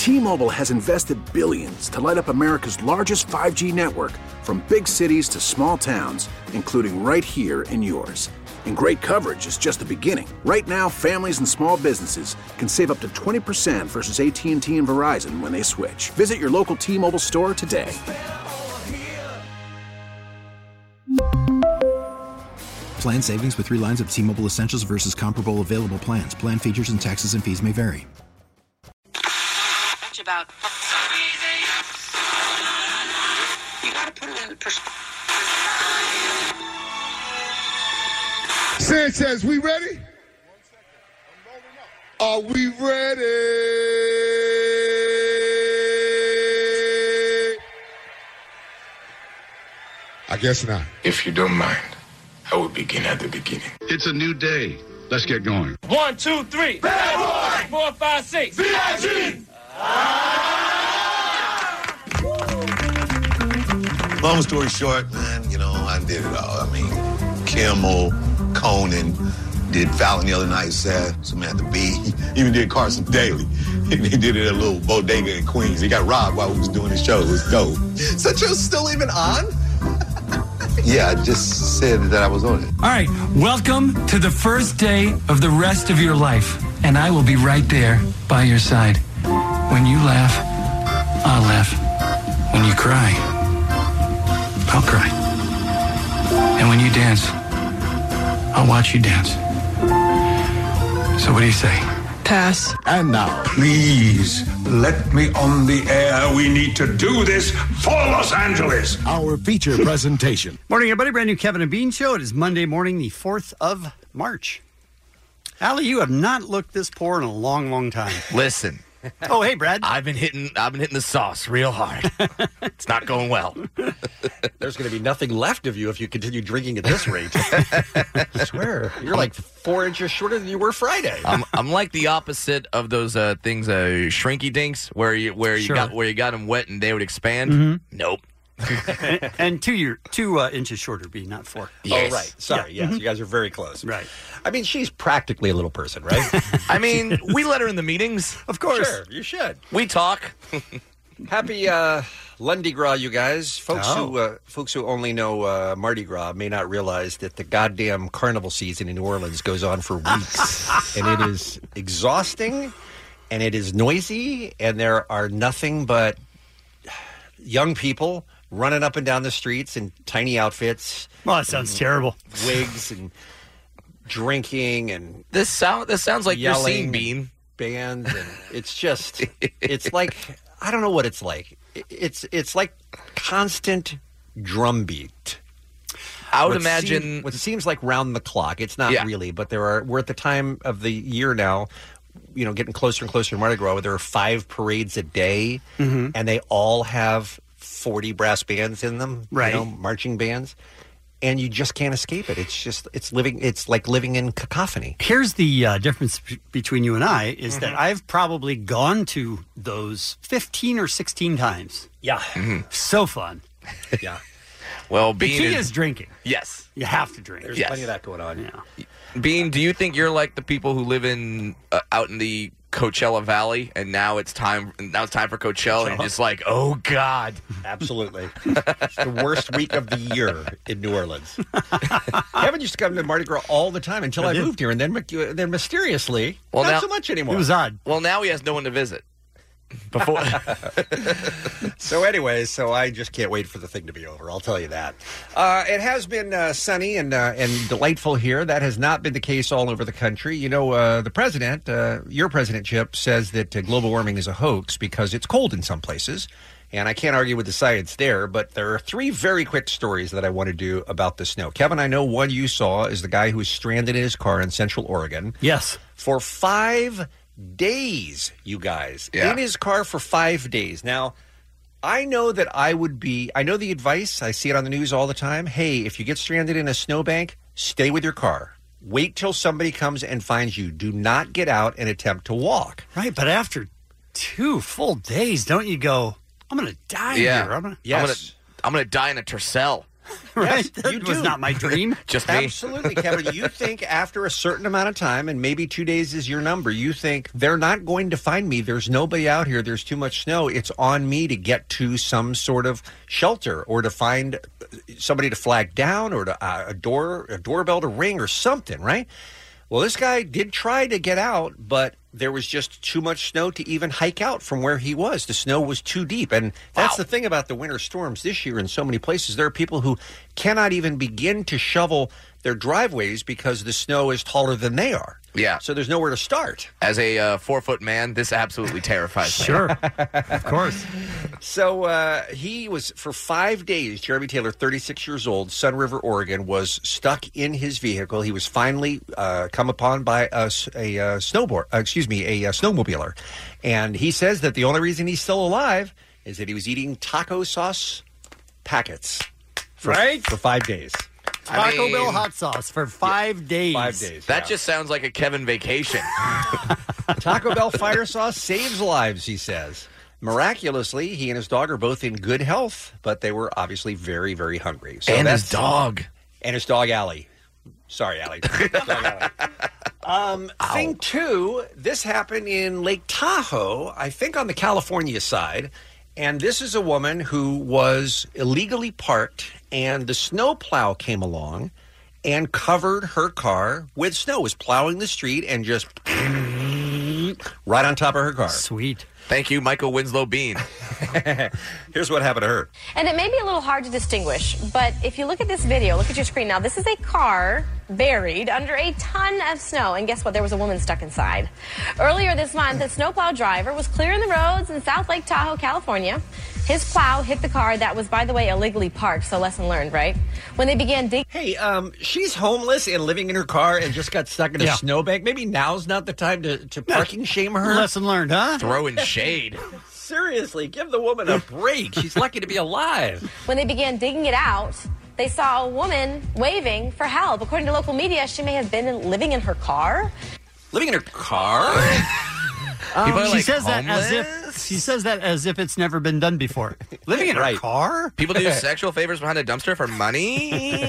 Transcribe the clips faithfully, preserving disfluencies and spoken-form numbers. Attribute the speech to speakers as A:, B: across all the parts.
A: T-Mobile has invested billions to light up America's largest five G network, from big cities to small towns, including right here in yours. And great coverage is just the beginning. Right now, families and small businesses can save up to twenty percent versus A T and T and Verizon when they switch. Visit your local T-Mobile store today.
B: Plan savings with three lines of T-Mobile Essentials versus comparable available plans. Plan features and taxes and fees may vary.
C: About you gotta put it in perspective.
D: Sanchez, we ready? Are we ready? I guess not.
E: If you don't mind, I will begin at the beginning.
F: It's a new day. Let's get going.
G: One, two, three. Bad boy. Four, five, six. V I G.
H: Long story short, man, you know, I did it all. I mean, Kimmel, Conan, did Fallon the other night, said Samantha Bee, even did Carson Daly. He did it at a little bodega in Queens. He got robbed while we was doing the show. It was dope.
I: So Joe's still even on?
H: Yeah, I just said that I was on it.
J: All right, welcome to the first day of the rest of your life. And I will be right there by your side. When you laugh, I'll laugh. When you cry, I'll cry. And when you dance, I'll watch you dance. So what do you say?
C: Pass.
F: And now,
E: Please, let me on the air. We need to do this for Los Angeles.
F: our feature presentation.
K: Morning, everybody. Brand new Kevin and Bean Show. It is Monday morning, the fourth of March. Allie, you have not looked this poor in a long, long time.
L: Listen.
K: Oh, hey, Brad.
L: I've been hitting I've been hitting the sauce real hard. It's not going well.
I: There's going to be nothing left of you if you continue drinking at this rate. I swear. You're like four inches shorter than you were Friday.
L: I'm I'm like the opposite of those uh, things, uh, shrinky dinks, where you where you
K: Sure.
L: got where you got them wet and they would expand.
K: Mhm.
L: Nope.
K: and, and two year, two uh, inches shorter, B, not four.
L: Yes.
I: Oh, right. Sorry.
K: Yeah.
I: Yes,
K: Mhm.
I: you guys are very close.
K: Right.
I: I mean, she's practically a little person, right?
L: I mean, we let her in the meetings.
K: Of course.
I: Sure, you should.
L: We talk.
I: Happy uh, Lundi Gras, you guys. Folks
K: Oh.
I: who uh, folks who only know uh, Mardi Gras may not realize that the goddamn carnival season in New Orleans goes on for weeks, and it is exhausting, and it is noisy, and there are nothing but young people running up and down the streets in tiny outfits,
K: Well, that sounds terrible.
I: wigs, and drinking, and
L: This sound this sounds like your
I: yelling
L: scene,
I: and
L: Bean.
I: bands, and it's just it's like I don't know what it's like. It- It's it's like constant drumbeat.
L: I would
I: What
L: imagine
I: seem- what seems like round the clock. It's not
L: Yeah.
I: really, but there are. We're at the time of the year now. You know, getting closer and closer to Mardi Gras. Where there are five parades a day,
K: Mhm.
I: and they all have forty brass bands in them.
K: Right.
I: You know, marching bands. And you just can't escape it. It's just, it's living, it's like living in cacophony.
K: Here's the uh, difference b- between you and I is that I've probably gone to those fifteen or sixteen times.
I: Yeah.
K: So fun.
I: Yeah.
L: well,
K: The
L: Bean
K: key
L: is,
K: is drinking.
L: yes.
K: You have to drink.
I: There's
L: Yes.
I: plenty of that going on.
K: Yeah.
L: Bean, do you think you're like the people who live in uh, out in the Coachella Valley, and now it's time now it's time for Coachella, and you're just like, oh God.
I: Absolutely. It's the worst week of the year in New Orleans. Kevin used to come to Mardi Gras all the time until
K: I
I: I,
K: did.
I: moved here, and then then mysteriously,
L: Well,
I: not
L: now-
I: so much anymore.
K: It was odd.
L: Well, now he has no one to visit. Before
I: So anyway, so I just can't wait for the thing to be over. I'll tell you that. Uh, it has been uh, sunny and uh, and delightful here. That has not been the case all over the country. You know, uh, the president, uh, your president, Chip, says that uh, global warming is a hoax because it's cold in some places. And I can't argue with the science there, but there are three very quick stories that I want to do about the snow. Kevin, I know one you saw is the guy who was stranded in his car in Central Oregon.
K: Yes.
I: For five days, you guys.
L: Yeah.
I: In his car for five days. Now, I know that I would be, I know the advice, I see it on the news all the time. Hey, if you get stranded in a snowbank, stay with your car. Wait till somebody comes and finds you. Do not get out and attempt to walk.
K: Right, but after two full days, don't you go, I'm going to die
L: Yeah.
K: here. I'm gonna...
I: Yes.
L: I'm gonna I'm gonna die in a Tercel.
K: Right?
I: Yes,
K: That
I: you
K: was
I: do.
K: not my dream.
L: Just me.
I: Absolutely, Kevin. You think after a certain amount of time, and maybe two days is your number, you think they're not going to find me. There's nobody out here. There's too much snow. It's on me to get to some sort of shelter or to find somebody to flag down or to, uh, a door, a doorbell to ring or something, right? Well, this guy did try to get out, but there was just too much snow to even hike out from where he was. The snow was too deep. And that's
L: Wow.
I: the thing about the winter storms this year in so many places. There are people who cannot even begin to shovel their driveways because the snow is taller than they are.
L: Yeah.
I: So there's nowhere to start.
L: As a uh, four-foot man, this absolutely terrifies me.
K: Sure. Of course.
I: So uh, he was, for five days, Jeremy Taylor, thirty-six years old, Sun River, Oregon, was stuck in his vehicle. He was finally uh, come upon by a, s- a, uh snowboard, uh, excuse me, a, uh snowmobiler. And he says that the only reason he's still alive is that he was eating taco sauce packets for,
K: Right.
I: for five days.
K: Taco
L: I mean,
K: Bell hot sauce for five days.
I: Five days.
L: That
I: yeah.
L: just sounds like a Kevin vacation.
I: Taco Bell fire sauce saves lives, he says. Miraculously, he and his dog are both in good health, but they were obviously very, very hungry. So
L: and
I: that's,
L: his dog.
I: And his dog, Allie. Sorry, Allie. Dog Allie. Um, thing two, this happened in Lake Tahoe, I think on the California side. And this is a woman who was illegally parked, and the snowplow came along and covered her car with snow, was plowing the street and just right on top of her car.
K: Sweet.
L: Thank you, Michael Winslow Bean.
I: Here's what happened to her.
M: And it may be a little hard to distinguish, but if you look at this video, look at your screen now, this is a car buried under a ton of snow. And guess what? There was a woman stuck inside. Earlier this month, a snowplow driver was clearing the roads in South Lake Tahoe, California. His plow hit the car that was, by the way, illegally parked, so lesson learned, right? When they began digging...
I: Hey, um, she's homeless and living in her car and just got stuck in a
K: Yeah.
I: snowbank. Maybe now's not the time to, to parking shame her.
K: Lesson learned, huh?
L: Throwing shade.
I: Seriously, give the woman a break. She's lucky to be alive.
M: When they began digging it out, they saw a woman waving for help. According to local media, she may have been in, living in her car.
I: Living in her car?
K: Um,
L: People are,
K: she
L: like,
K: says that as if
L: homeless?
K: she says that as if it's never been done before. Living in
I: Right.
K: a car?
L: People do sexual favors behind a dumpster for money.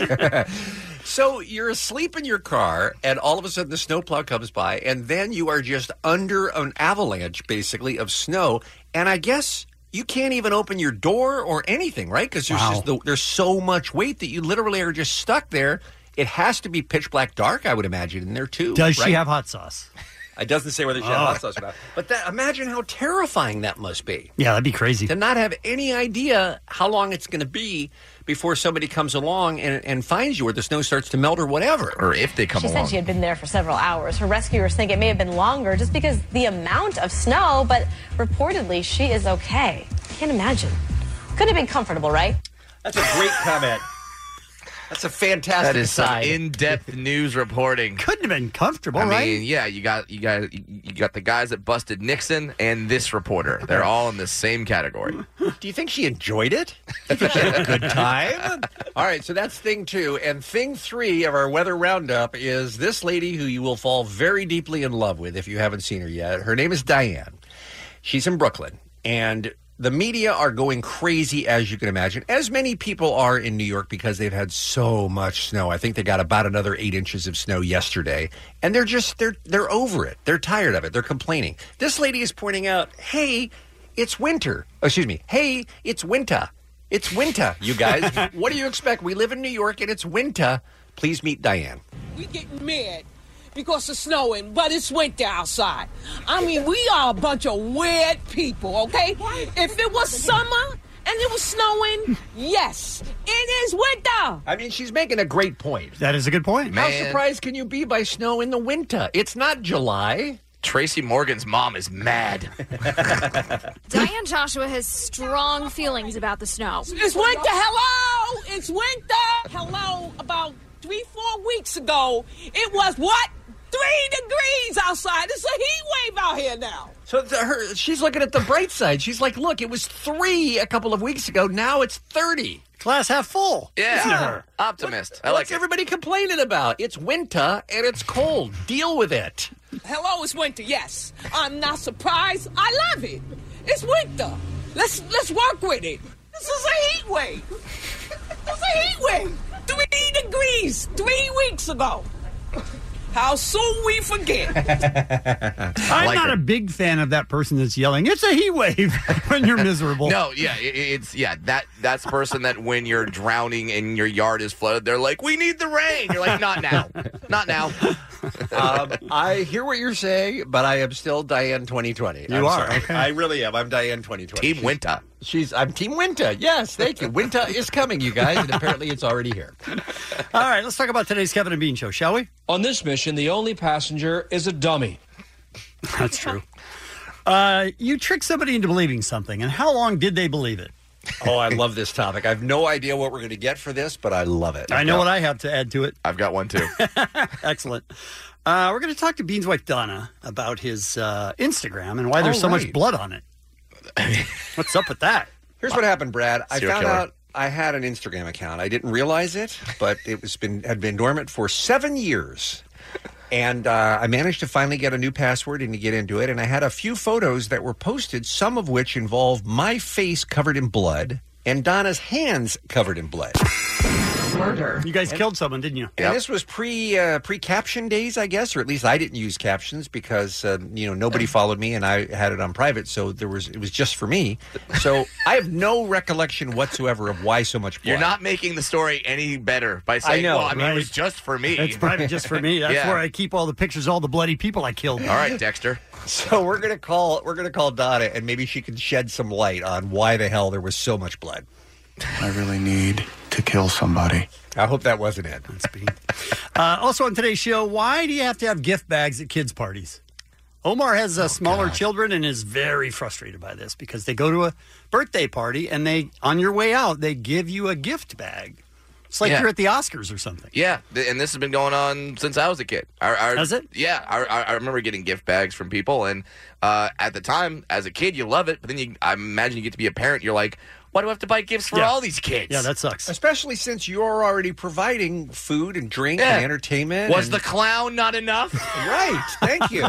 I: So you're asleep in your car, and all of a sudden the snowplow comes by, and then you are just under an avalanche, basically, of snow. And I guess you can't even open your door or anything, right? Because there's
K: Wow.
I: just the, there's so much weight that you literally are just stuck there. It has to be pitch black dark, I would imagine, in there too.
K: Does
I: right?
K: she have hot sauce?
I: It doesn't say whether she has hot sauce or not. But that, imagine how terrifying that must be.
K: Yeah, that'd be crazy.
I: To not have any idea how long it's going to be before somebody comes along and, and finds you, or the snow starts to melt, or whatever.
L: Or if they come
M: She
L: along.
M: said she had been there for several hours. Her rescuers think it may have been longer just because the amount of snow, but reportedly she is okay. Can't imagine. Couldn't have been comfortable, right?
I: That's a great comment. That's a fantastic
L: That is some
I: aside.
L: in-depth news reporting.
K: Couldn't have been comfortable,
L: I
K: right?
L: mean, yeah, you got you got you got the guys that busted Nixon and this reporter. They're all in the same category.
I: Do you think she enjoyed it? Do you think she had a good time? All right, so that's thing two. And thing three of our weather roundup is this lady who you will fall very deeply in love with if you haven't seen her yet. Her name is Diane. She's in Brooklyn. And the media are going crazy, as you can imagine, as many people are in New York because they've had so much snow. I think they got about another eight inches of snow yesterday. And they're just, they're they're over it. They're tired of it. They're complaining. This lady is pointing out, hey, it's winter. Oh, excuse me. Hey, it's winter. It's winter, you guys. What do you expect? We live in New York and it's winter. Please meet Diane.
N: We getting mad because it's snowing, but it's winter outside. I mean, we are a bunch of weird people, okay? If it was summer and it was snowing, yes, it is winter.
I: I mean, she's making a great point.
K: That is a good point.
I: How
L: Man.
I: surprised can you be by snow in the winter? It's not July.
L: Tracy Morgan's mom is mad.
O: Diane Joshua has strong feelings about the snow.
N: It's winter. Hello, it's winter. Hello, about three, four weeks ago, it was what? Three degrees outside. It's a heat wave out here now.
I: So the, her, she's looking at the bright side. She's like, look, it was three a couple of weeks ago. Now it's thirty.
K: Glass half full.
L: Yeah, optimist. I like
I: What's
L: it.
I: everybody complaining about? It's winter and it's cold. Deal with it.
N: Hello, it's winter. Yes, I'm not surprised. I love it. It's winter. Let's let's work with it. This is a heat wave. This was a heat wave. Three degrees three weeks ago. How soon we forget.
K: I'm not a big fan of that person that's yelling, it's a heat wave, when you're miserable.
L: No, yeah, it, it's yeah that that's the person that when you're drowning and your yard is flooded, they're like, we need the rain. You're like, not now, not now.
I: um, I hear what you're saying, but I am still Diane twenty twenty.
K: You
I: I'm
K: are,
I: sorry.
K: okay.
I: I really am. I'm Diane twenty twenty.
L: Team Winter.
I: She's. I'm Team Winter. Yes, thank you. Winter is coming, you guys, and apparently it's already here.
K: All right, let's talk about today's Kevin and Bean show, shall we?
P: On this mission, the only passenger is a dummy.
K: That's true. Uh, you trick somebody into believing something, and how long did they believe it?
I: Oh, I love this topic. I have no idea what we're going to get for this, but I love it.
K: I know what I have to add to it.
L: I've got one, too.
K: Excellent. Uh, we're going to talk to Bean's wife, Donna, about his uh, Instagram and why there's
I: Oh,
K: so
I: right.
K: much blood on it. What's up with that?
I: Here's what happened, Brad. I
K: Serial
I: found
K: killer.
I: out I had an Instagram account. I didn't realize it, but it was been had been dormant for seven years. And uh, I managed to finally get a new password and to get into it. And I had a few photos that were posted, some of which involved my face covered in blood and Donna's hands covered in blood.
K: Murder. You guys killed someone, didn't you?
I: And this was pre uh, pre caption days, I guess, or at least I didn't use captions because uh, you know nobody followed me and I had it on private, so there was it was just for me. So I have no recollection whatsoever of why so much blood.
L: You're not making the story any better by saying,
K: I know,
L: well, I mean,
K: right?
L: it was just for me.
K: It's private just for me. That's
L: Yeah.
K: where I keep all the pictures of all the bloody people I killed.
L: All right, Dexter.
I: So we're gonna call we're gonna call Donna and maybe she can shed some light on why the hell there was so much blood.
Q: I really need to kill somebody.
I: I hope that wasn't it.
K: That's Bean. Uh, also on today's show, why do you have to have gift bags at kids' parties? Omar has uh, smaller children and is very frustrated by this because they go to a birthday party and they, on your way out, they give you a gift bag. It's like
L: Yeah.
K: you're at the Oscars or something.
L: Yeah, th- and this has been going on since I was a kid. I, I,
K: Has it?
L: Yeah, I, I I remember getting gift bags from people, and uh, at the time, as a kid, you love it, but then you, I imagine you get to be a parent, you're like, why do I have to buy gifts for
I: Yeah.
L: all these kids?
K: Yeah, that sucks.
I: Especially since you're already providing food and drink
L: Yeah.
I: and entertainment.
L: Was
I: and-
L: the clown not enough?
I: Right. Thank you.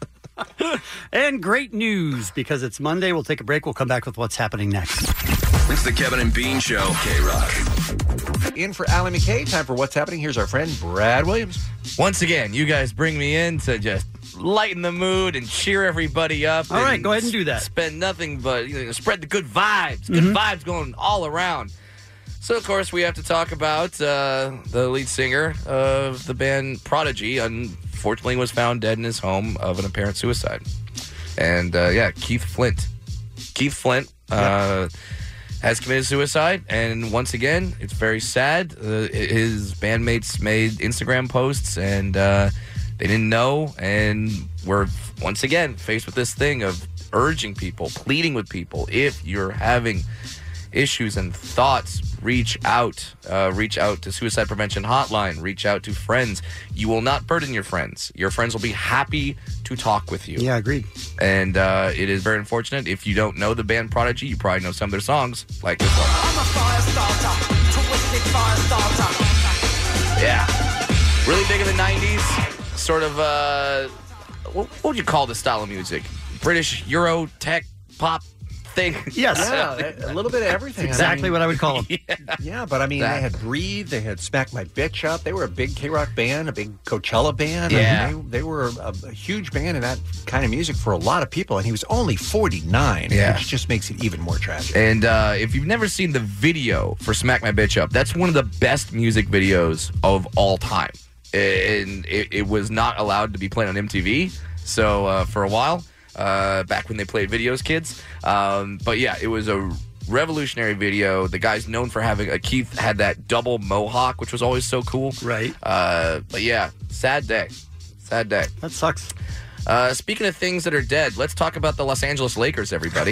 K: And great news because it's Monday. We'll take a break. We'll come back with what's happening next.
R: It's the Kevin and Bean Show. K-Rock.
I: In for Alan McKay. Time for what's happening. Here's our friend Brad Williams.
L: Once again, you guys bring me in to just lighten the mood and cheer everybody up.
K: All right,
L: and
K: go ahead and do that.
L: Spend nothing but you know, spread the good vibes. Good
K: Mhm.
L: vibes going all around. So, of course, we have to talk about uh, the lead singer of the band Prodigy. Unfortunately, was found dead in his home of an apparent suicide. And, uh, yeah, Keith Flint. Keith Flint uh, has committed suicide. And once again, it's very sad. Uh, his bandmates made Instagram posts, and uh, they didn't know. And we're, once again, faced with this thing of urging people, pleading with people, if you're having issues and thoughts, reach out. Uh, reach out to Suicide Prevention Hotline. Reach out to friends. You will not burden your friends. Your friends will be happy to talk with you.
K: Yeah, agreed.
L: And uh, it is very unfortunate. If you don't know the band Prodigy, you probably know some of their songs, like this one. Yeah. Really big in the nineties. Sort of, uh, what, what would you call this style of music? British Euro tech pop thing?
K: Yes.
I: Yeah, a little bit of everything.
K: That's exactly what I would call them.
L: Yeah,
I: yeah but I mean,
L: That.
I: they had Breathe, they had Smack My Bitch Up. They were a big K-Rock band, a big Coachella band.
L: Yeah.
I: I mean, they, they were a, a huge band in that kind of music for a lot of people, and he was only forty-nine,
L: Yeah.
I: which just makes it even more tragic.
L: And uh, if you've never seen the video for Smack My Bitch Up, that's one of the best music videos of all time. And it, it was not allowed to be played on M T V, so uh, for a while, uh, back when they played videos, kids. Um, but yeah, it was a revolutionary video. The guy's known for having, uh, Keith had that double mohawk, which was always so cool.
K: Right.
L: Uh, but yeah, sad day. Sad day.
K: That sucks.
L: Uh, speaking of things that are dead, let's talk about the Los Angeles Lakers, everybody.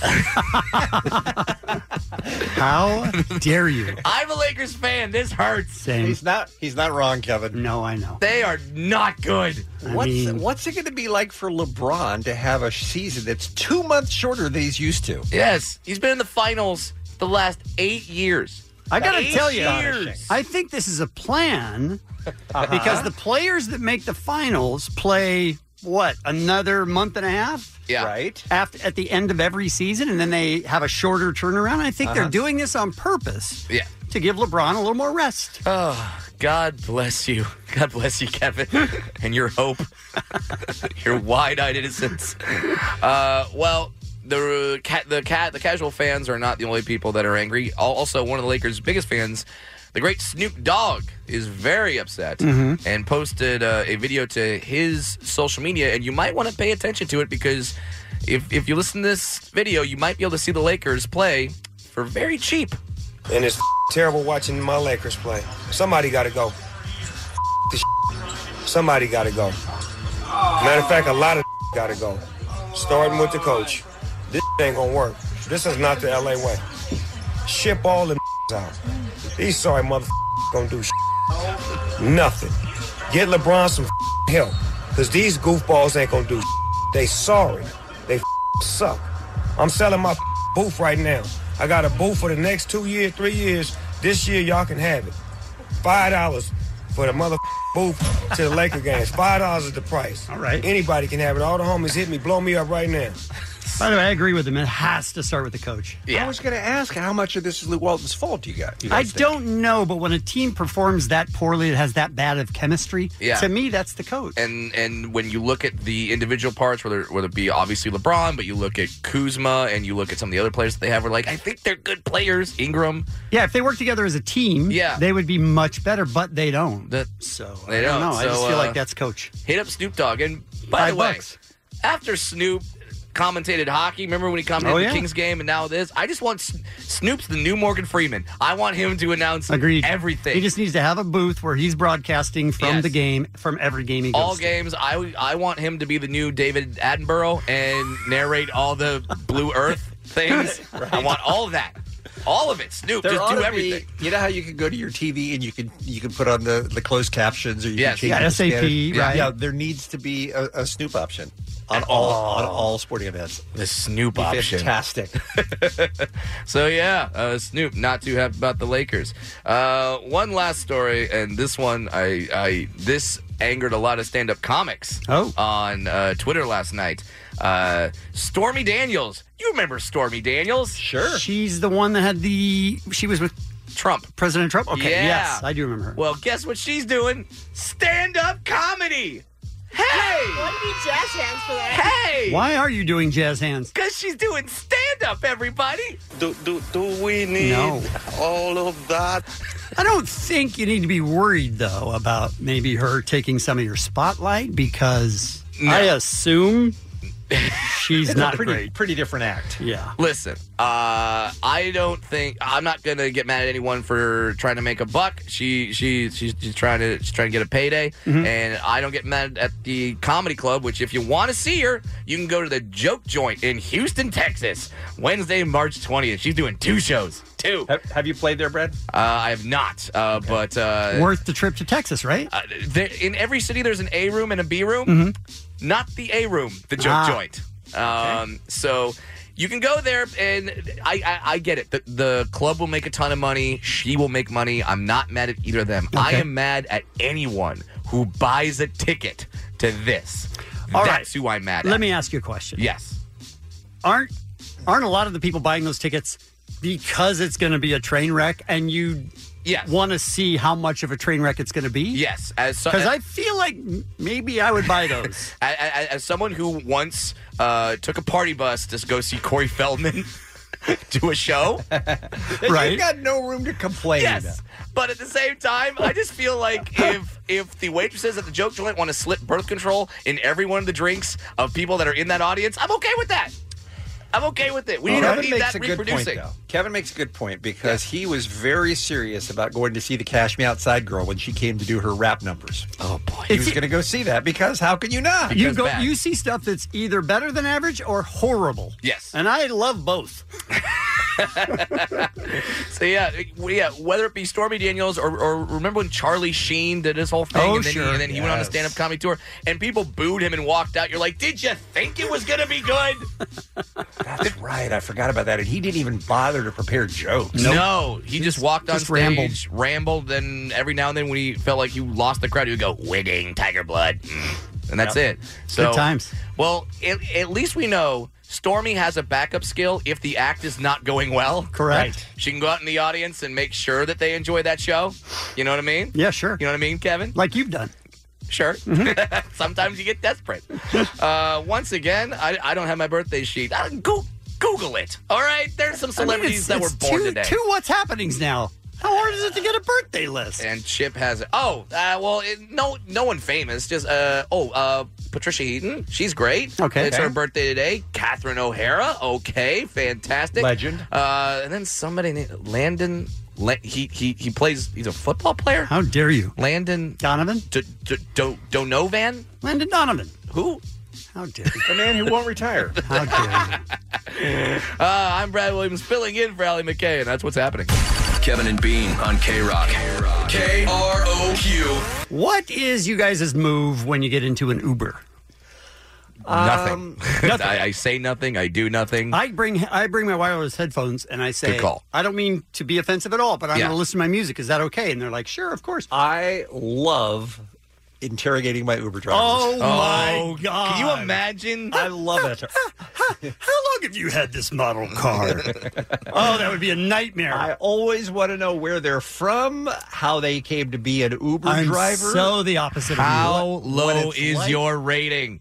K: How dare you?
L: I'm a Lakers fan. This hurts.
K: Same.
I: He's not. He's not wrong, Kevin.
K: No, I know.
L: They are not good.
K: I
I: What's
K: mean-
I: What's it going to be like for LeBron to have a season that's two months shorter than he's used to?
L: Yes, he's been in the finals the last eight years.
K: I got to
L: Eight
K: tell you,
L: years.
K: I think this is a plan because the players that make the finals play, what, another month and a half?
L: Yeah.
I: Right.
K: After, at the end of every season, and then they have a shorter turnaround. I think
I: Uh-huh.
K: they're doing this on purpose
L: Yeah.
K: to give LeBron a little more rest.
L: Oh, God bless you. God bless you, Kevin, and your hope, your wide-eyed innocence. Uh, well, the cat, the cat, the casual fans are not the only people that are angry. Also, one of the Lakers' biggest fans, the great Snoop Dogg, is very upset
K: Mhm.
L: and posted uh, a video to his social media. And you might want to pay attention to it because if if you listen to this video, you might be able to see the Lakers play for very cheap.
S: And it's terrible watching my Lakers play. Somebody got to go. This Somebody got to go. Matter of fact, a lot of got to go. Starting with the coach. This ain't going to work. This is not the L A way. Ship all the out. These sorry motherfuckers going to do nothing. Get LeBron some help. Because these goofballs ain't going to do They sorry. They suck. I'm selling my booth right now. I got a booth for the next two years, three years. This year, y'all can have it. Five dollars for the mother booth to the Laker games. Five dollars is the price.
K: All right.
S: Anybody can have it. All the homies hit me, blow me up right now.
K: By the way, I agree with him. It has to start with the coach.
I: I was going to ask how much of this is Luke Walton's fault. Do you got? You
K: I
I: guys think?
K: don't know, but when a team performs that poorly, it has that bad of chemistry.
L: Yeah.
K: To me, that's the coach.
L: And and when you look at the individual parts, whether whether it be obviously LeBron, but you look at Kuzma and you look at some of the other players that they have, we're like, I think they're good players. Ingram.
K: Yeah, if they work together as a team,
L: Yeah.
K: they would be much better, but they don't.
L: That,
K: so
L: they
K: I don't
L: don't.
K: know. I
L: So,
K: just feel
L: uh,
K: like that's coach.
L: Hit up Snoop Dogg. And by
K: Five
L: the way,
K: bucks.
L: after Snoop commentated hockey, remember when he commentated
K: Oh,
L: the
K: yeah.
L: Kings game and now this? I just want S- Snoop's the new Morgan Freeman. I want him to announce
K: Agreed.
L: everything.
K: He just needs to have a booth where he's broadcasting from
L: Yes.
K: the game, from every game he goes
L: all
K: to.
L: games. I I want him to be the new David Attenborough and narrate all the Blue Earth things. I want all of that. All of it. Snoop,
I: There
L: just
I: ought
L: do
I: to
L: everything.
I: Be, you know how you can go to your T V and you can you can put on the, the closed captions or you
L: Yes.
I: can change
K: Yeah,
I: the
K: S A P,
I: standard.
K: right.
I: Yeah, there needs to be a, a Snoop option on all on all sporting events.
L: The Snoop
I: Be
L: option.
I: fantastic.
L: So yeah, uh, Snoop not too happy about the Lakers. Uh, one last story, and this one, I, I this angered a lot of stand-up comics.
K: Oh.
L: On uh, Twitter last night. Uh, Stormy Daniels, you remember Stormy Daniels?
I: Sure.
K: She's the one that had the. She was with
L: Trump.
K: President Trump? Okay,
L: Yeah.
K: yes, I do remember her.
L: Well, guess what she's doing? Stand-up comedy. Hey!
O: What do you need jazz hands for that?
L: Hey!
K: Why are you doing jazz hands?
L: Because she's doing stand-up, everybody.
S: Do, do, do we need
K: No.
S: all of that?
K: I don't think you need to be worried, though, about maybe her taking some of your spotlight because
L: No.
K: I assume she's
I: It's
K: not
I: a pretty
K: great.
I: pretty different act.
K: Yeah.
L: Listen, uh, I don't think I'm not gonna get mad at anyone for trying to make a buck. She she she's, she's trying to she's trying to get a payday,
K: Mhm.
L: and I don't get mad at the comedy club. Which, if you want to see her, you can go to the Joke Joint in Houston, Texas, Wednesday, March twentieth. She's doing two shows. Two.
I: Have, have you played there, Brad?
L: Uh, I have not, uh, but uh,
K: Worth the trip to Texas, right?
L: uh, there, in every city, there's an A room and a B room.
K: Mhm.
L: Not the A room, the Joke
K: Ah.
L: Joint. Um, So you can go there, and I, I, I get it. The, the club will make a ton of money. She will make money. I'm not mad at either of them. I
K: Okay.
L: am mad at anyone who buys a ticket to this.
K: All
L: That's
K: right.
L: who I'm mad at.
K: Let me ask you a question.
L: Yes.
K: Aren't aren't a lot of the people buying those tickets because it's going to be a train wreck and you
L: Yes.
K: want to see how much of a train wreck it's going to be?
L: Yes. As so,
K: Because I feel like m- maybe I would buy those.
L: as, as, as someone who once uh, took a party bus to go see Corey Feldman do a show.
K: Right.
I: You've got no room to complain.
L: Yes, but at the same time, I just feel like if if the waitresses at the Joke Joint want to slip birth control in every one of the drinks of people that are in that audience, I'm okay with that. I'm okay with it. We
I: Well,
L: don't
I: Kevin
L: need
I: makes
L: that
I: a good point,
L: reproducing.
I: though. Kevin makes a good point because he was very serious about going to see the Cash Me Outside girl when she came to do her rap numbers.
L: Oh boy,
I: he was going to go see that because how can you not?
K: You go, you see stuff that's either better than average or horrible.
L: Yes,
K: and I love both.
L: So yeah, yeah. Whether it be Stormy Daniels or, or remember when Charlie Sheen did his whole thing,
K: Oh,
L: and then,
K: sure.
L: he, and then he went on a
K: Yes.
L: stand-up comedy tour, and people booed him and walked out. You're like, did you think it was gonna be good?
I: That's right. I forgot about that. And he didn't even bother to prepare jokes.
L: No, he just walked on
I: just
L: stage,
I: rambled.
L: rambled, and every now and then when he felt like he lost the crowd, he would go, "Wigging, Tiger Blood," mm, and that's
K: Yep.
L: it. So
K: Good times.
L: Well, at, at least we know Stormy has a backup skill if the act is not going well.
K: Correct. Right.
L: She can go out in the audience and make sure that they enjoy that show. You know what I mean?
K: Yeah, sure.
L: You know what I mean, Kevin?
K: Like you've done.
L: Sure.
K: Mm-hmm.
L: Sometimes you get desperate. Uh, once again, I, I don't have my birthday sheet. I, go, Google it. All right? There's some celebrities
K: I mean,
L: that
K: it's,
L: were born
K: two,
L: today.
K: Two what's happenings now. How hard is it to get a birthday list?
L: And Chip has it. Oh, uh, well, it, no no one famous. Just, uh, oh, uh, Patricia Heaton. She's great.
K: Okay.
L: It's
K: okay.
L: her birthday today. Catherine O'Hara. Okay. Fantastic.
I: Legend.
L: Uh, and then somebody named Landon. La- he, he, he plays, he's a football player?
K: How dare you?
L: Landon.
K: Donovan?
L: D- D- Do- Donovan?
K: Landon Donovan.
L: Who?
K: How dare you?
I: The man who won't retire.
K: How dare you?
L: uh, I'm Brad Williams filling in for Allie McKay, and that's what's happening.
R: Kevin and Bean on K-Rock. K R O Q.
K: What is you guys' move when you get into an Uber?
L: Nothing.
K: Um, nothing.
L: I, I say nothing. I do nothing.
K: I bring I bring my wireless headphones and I say,
L: Good call.
K: I don't mean to be offensive at all, but I'm
I: Yeah.
K: going to listen to my music. Is that okay? And they're like, sure, of course.
I: I love interrogating my Uber drivers.
K: Oh, my
L: Oh,
K: God.
L: Can you imagine?
I: I love it.
K: How long have you had this model car? Oh, that would be a nightmare.
I: I always want to know where they're from, how they came to be an Uber
K: I'm
I: driver.
K: so the opposite
L: How
K: of you.
L: low
I: what it's
L: is
I: like.
L: your rating?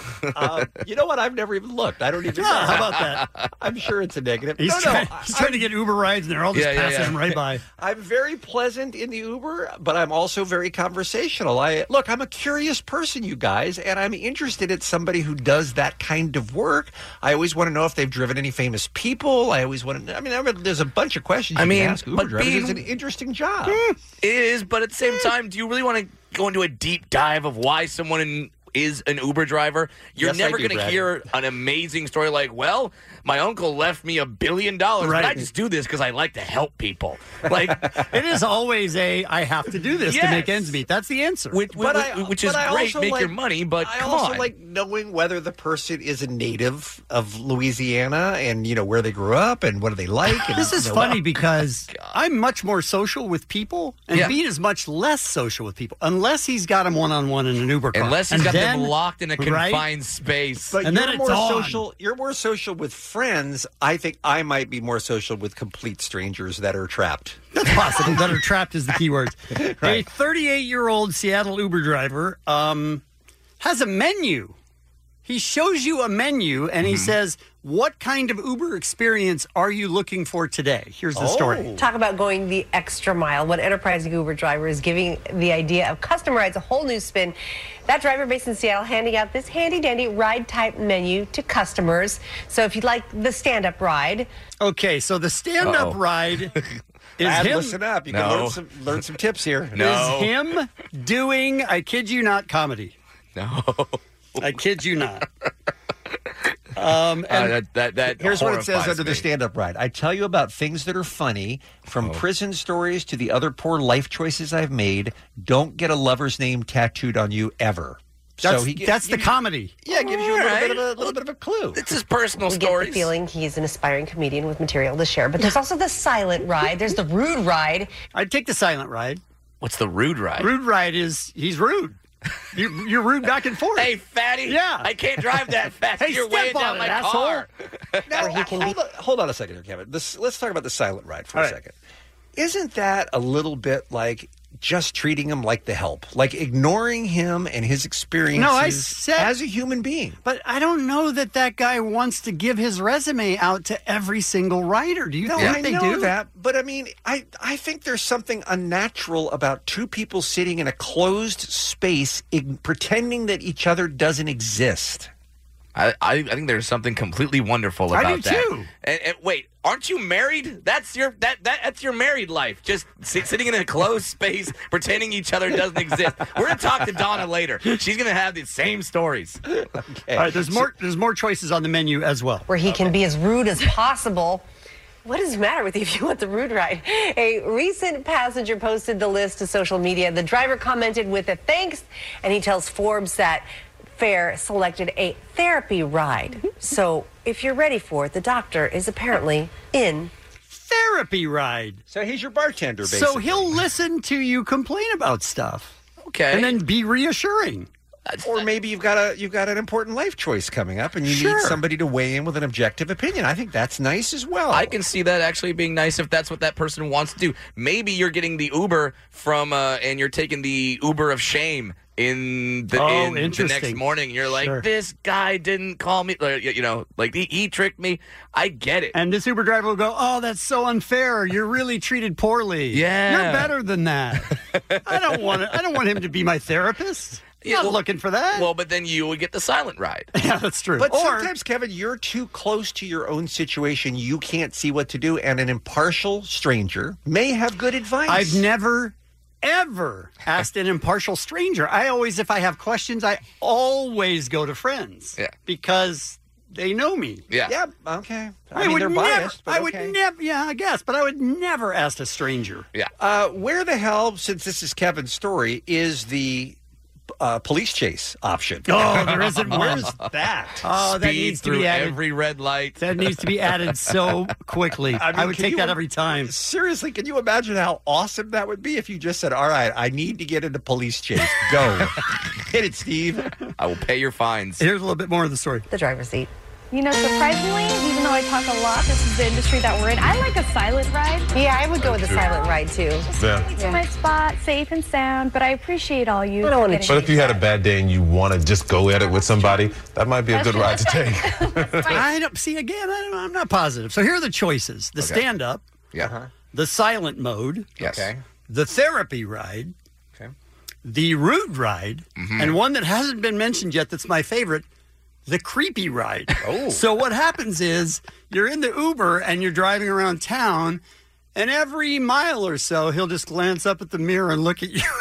I: Uh, you know what? I've never even looked. I don't even know.
K: How about that?
I: I'm sure it's a negative.
K: He's,
I: no,
K: trying,
I: no,
K: he's
I: I-
K: trying to get Uber rides, and they're all just
L: Yeah, yeah,
K: passing
L: yeah.
K: him right by.
I: I'm very pleasant in the Uber, but I'm also very conversational. I look, I'm a curious person, you guys, and I'm interested in somebody who does that kind of work. I always want to know if they've driven any famous people. I always want to. I mean, I mean there's a bunch of questions you
L: I mean,
I: can ask Uber
L: but
I: drivers.
L: being-
I: It's an interesting job.
L: It is, but at the same time, do you really want to go into a deep dive of why someone in, is an Uber driver? You're
I: Yes, I
L: never
I: do,
L: going to
I: Brad.
L: hear an amazing story like, well, my uncle left me a billion dollars, but
K: Right.
L: I just do this because I like to help people. Like,
K: It is always a, I have to do this to
L: Yes.
K: make ends meet. That's the answer.
L: which,
I: But
L: which,
I: I-
L: which is
I: but I
L: great,
I: also
L: make
I: like-
L: your money, but
I: I
L: come
I: also
L: on.
I: like knowing whether the person is a native of Louisiana and you know where they grew up and what do they like. And,
K: This is
I: you know,
K: funny because I'm much more social with people, and
L: Yeah.
K: Bean is much less social with people, unless he's got him one on one in an Uber car.
L: Unless he's
K: And
L: got
K: then-
L: them locked in a
K: right?
L: confined space.
I: But
K: And
I: you're
K: then it's
I: more
K: on.
I: social. You're more social with friends. I think I might be more social with complete strangers that are trapped.
K: That's possible. That are trapped is the key word. A
I: Right.
K: thirty-eight-year-old Seattle Uber driver um, has a menu. He shows you a menu, and he says, what kind of Uber experience are you looking for today? Here's the story.
T: Talk about going the extra mile. One enterprising Uber driver is giving the idea of custom rides a whole new spin. That driver based in Seattle handing out this handy-dandy ride-type menu to customers. So if you'd like the stand-up ride.
K: Okay, so the stand-up
I: Uh-oh.
K: ride is
I: Brad,
K: him.
I: listen up. You
L: No.
I: can learn some learn some tips here.
L: No.
K: Is him doing, I kid you not, comedy.
L: no.
K: I kid you not. Um,
L: Uh,
K: and
L: that, that, that
I: Here's what it says
L: horrifies
I: under the
L: me.
I: stand-up ride. I tell you about things that are funny, from
L: Oh.
I: prison stories to the other poor life choices I've made. Don't get a lover's name tattooed on you ever.
K: that's,
I: so he gi-
K: that's the
I: gives-
K: comedy.
I: Yeah, it gives you a little
L: All
I: bit of a
L: right.
I: little bit of a clue.
L: It's his personal
T: We get
L: stories.
T: the feeling he's an aspiring comedian with material to share. But there's also the silent ride. There's the rude ride.
K: I'd take the silent ride.
L: What's the rude ride?
K: Rude ride is, he's rude. You're, you're rude back and forth.
L: Hey, fatty.
K: Yeah.
L: I can't drive that fast.
K: Hey,
L: You're
K: step
L: weighing
K: on
L: down
K: it,
L: my
K: asshole.
L: car.
I: Now,
T: Where he can
I: hold,
T: be-
I: on, hold on a second here, Kevin. This, let's talk about the silent ride for
K: All
I: a
K: right.
I: second. Isn't that a little bit like just treating him like the help, like ignoring him and his experiences
K: No, I said-
I: as a human being?
K: But I don't know that that guy wants to give his resume out to every single writer. Do you
I: No,
K: think
I: I
K: they
I: know
K: do?
I: that, but I mean, I, I think there's something unnatural about two people sitting in a closed space, ig- pretending that each other doesn't exist.
L: I, I, I think there's something completely wonderful
K: I
L: about
K: do
L: that.
K: too.
L: And, and wait, aren't you married? That's your that, that that's your married life. Just sit, sitting in a closed space, pretending each other doesn't exist. We're gonna talk to Donna later. She's gonna have the same stories.
I: Okay.
K: All right, there's more. There's more choices on the menu as well.
T: Where he can be as rude as possible. What is the matter with you if you want the rude ride? A recent passenger posted the list to social media. The driver commented with a thanks, and he tells Forbes that Fare selected a therapy ride. So if you're ready for it, the doctor is apparently in.
K: Therapy ride.
I: So he's your bartender, basically.
K: So he'll listen to you complain about stuff.
L: Okay.
K: And then be reassuring.
I: Or maybe you've got a you've got an important life choice coming up, and you
L: Sure.
I: need somebody to weigh in with an objective opinion. I think that's nice as well.
L: I can see that actually being nice if that's what that person wants to do. Maybe you're getting the Uber from, uh, and you're taking the Uber of shame in the,
K: Oh,
L: in the
K: interesting.
L: next morning. You're like,
K: Sure.
L: this guy didn't call me. Like, you know, like he, he tricked me. I get it.
K: And this Uber driver will go, oh, that's so unfair. You're really treated poorly.
L: Yeah.
K: You're better than that. I don't want to, I don't want him to be my therapist.
L: Yeah,
K: Not
L: well-
K: looking for that.
L: Well, but then you would get the silent ride.
K: Yeah, that's true.
I: But
K: Or-
I: sometimes, Kevin, you're too close to your own situation. You can't see what to do, and an impartial stranger may have good advice.
K: I've never, ever asked an impartial stranger. I always, if I have questions, I always go to friends.
L: Yeah.
K: Because they know me.
L: Yeah.
I: Yeah, okay. I,
K: I,
I: mean,
K: would
I: they're
K: never,
I: biased, but
K: I would
I: okay.
K: never, yeah, I guess, but I would never ask a stranger.
L: Yeah.
I: Uh, where the hell, since this is Kevin's story, is the uh, police chase option?
K: Oh, there isn't. Where's that? Oh, that
L: Speed
K: needs to
L: through
K: be added.
L: every red light.
K: That needs to be added so quickly. I,
I: mean,
K: would
I: can
K: take
I: you-
K: that every time.
I: Seriously, can you imagine how awesome that would be if you just said, all right, I need to get into police chase. Go. Hit it, Steve.
L: I will pay your fines.
K: Here's a little bit more of the story.
T: The driver's seat.
M: You know, surprisingly, even though I talk a lot, this is the industry that we're in. I like a silent ride.
T: Yeah, I would go with a silent ride too.
M: Get me to my spot, safe and sound, but I appreciate all you.
T: I don't wanna
M: getting
U: But if
M: me
U: you had a
M: there.
U: bad day and you want to just go at it with somebody, that might be a good ride to take.
K: I don't see again. I don't know, I'm not positive. So here are the choices: the
L: Okay.
K: stand-up,
L: Yeah.
K: the silent mode,
L: Yes.
I: Okay.
K: the therapy ride,
I: Okay.
K: the rude ride,
L: Mm-hmm.
K: and one that hasn't been mentioned yet. That's my favorite. The creepy ride.
I: Oh.
K: So what happens is you're in the Uber and you're driving around town, and every mile or so he'll just glance up at the mirror and look at you,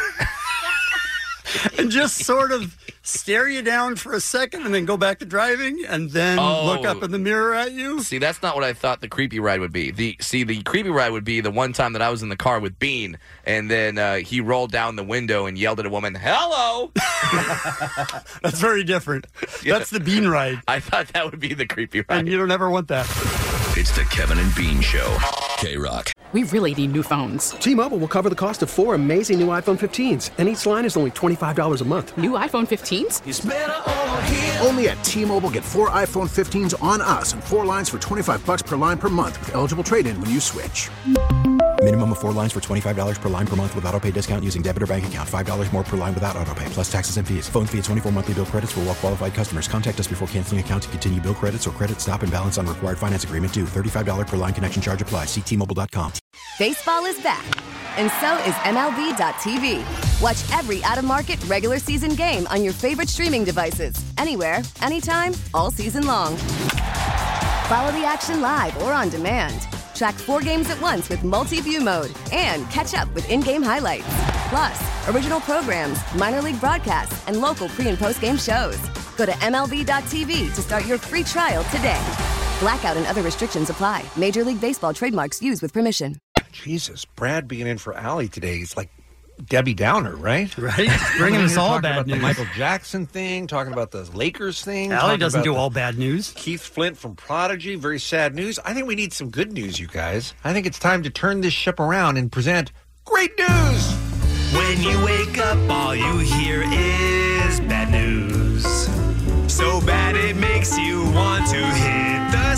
K: and just sort of stare you down for a second, and then go back to driving, and then
L: Oh.
K: look up in the mirror at you.
L: See, that's not what I thought the creepy ride would be. The see, the creepy ride would be the one time that I was in the car with Bean, and then uh, he rolled down the window and yelled at a woman, "Hello!"
K: That's very different. That's the Bean ride,
L: I thought that would be the creepy ride.
K: and you don't ever want that.
R: It's the Kevin and Bean Show. K-Rock.
C: We really need new phones.
V: T-Mobile will cover the cost of four amazing new iPhone fifteens, and each line is only twenty-five dollars a month.
C: New iPhone fifteens?
A: Only at T-Mobile, get four iPhone fifteens on us and four lines for twenty-five bucks per line per month with eligible trade-in when you switch.
B: Minimum of four lines for twenty-five dollars per line per month with autopay discount using debit or bank account. five dollars more per line without autopay, plus taxes and fees. Phone fee at twenty-four monthly bill credits for well-qualified customers. Contact us before canceling account to continue bill credits or credit stop and balance on required finance agreement due. thirty-five dollars per line connection charge applies. See T Mobile dot com.
W: Baseball is back, and so is M L B dot T V. Watch every out-of-market regular season game on your favorite streaming devices. Anywhere, anytime, all season long. Follow the action live or on demand. Track four games at once with multi-view mode and catch up with in-game highlights. Plus, original programs, minor league broadcasts, and local pre- and post-game shows. Go to M L B dot T V to start your free trial today. Blackout and other restrictions apply. Major League Baseball trademarks used with permission.
I: Jesus, Brad being in for Allie today is like Debbie Downer, right?
K: Right? Bringing us
I: You're
K: all
I: talking
K: bad
I: about
K: news.
I: The Michael Jackson thing, talking about the Lakers thing.
K: Allie
I: talking
K: doesn't
I: about
K: do
I: the
K: all bad news.
I: Keith Flint from Prodigy, very sad news. I think we need some good news, you guys. I think it's time to turn this ship around and present great news.
X: When you wake up, all you hear is bad news. So bad it makes you want to hit the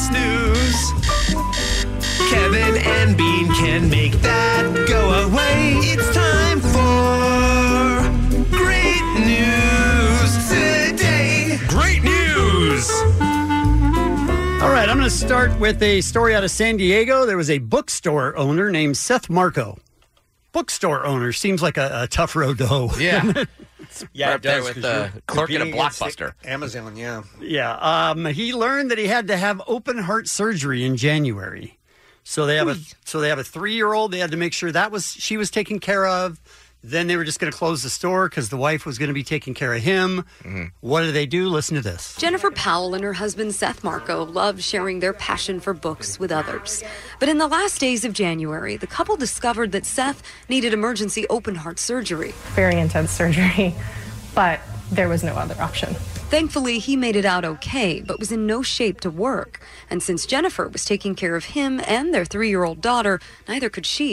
X: snooze. Kevin and Bean can make that go away. It's time for great news today. Great news!
K: All right, I'm going to start with a story out of San Diego. There was a bookstore owner named Seth Marco. Bookstore owner seems like a, a tough road to hoe.
L: Yeah.
I: Yeah,
L: Right
I: it
L: up there
I: does,
L: with
I: 'cause
L: the
I: you're
L: clerk at a
I: competing against
L: Blockbuster.
I: Amazon, yeah.
K: Yeah. Um, he learned that he had to have open heart surgery in January. So they have a so they have a three year old. They had to make sure that was she was taken care of. Then they were just going to close the store because the wife was going to be taking care of him.
L: Mm-hmm.
K: What do they do? Listen to this.
Y: Jennifer Powell and her husband Seth Marco love sharing their passion for books with others. But in the last days of January, the couple discovered that Seth needed emergency open heart surgery.
Z: Very intense surgery, but there was no other option.
Y: Thankfully, he made it out okay, but was in no shape to work. And since Jennifer was taking care of him and their three-year-old daughter, neither could she.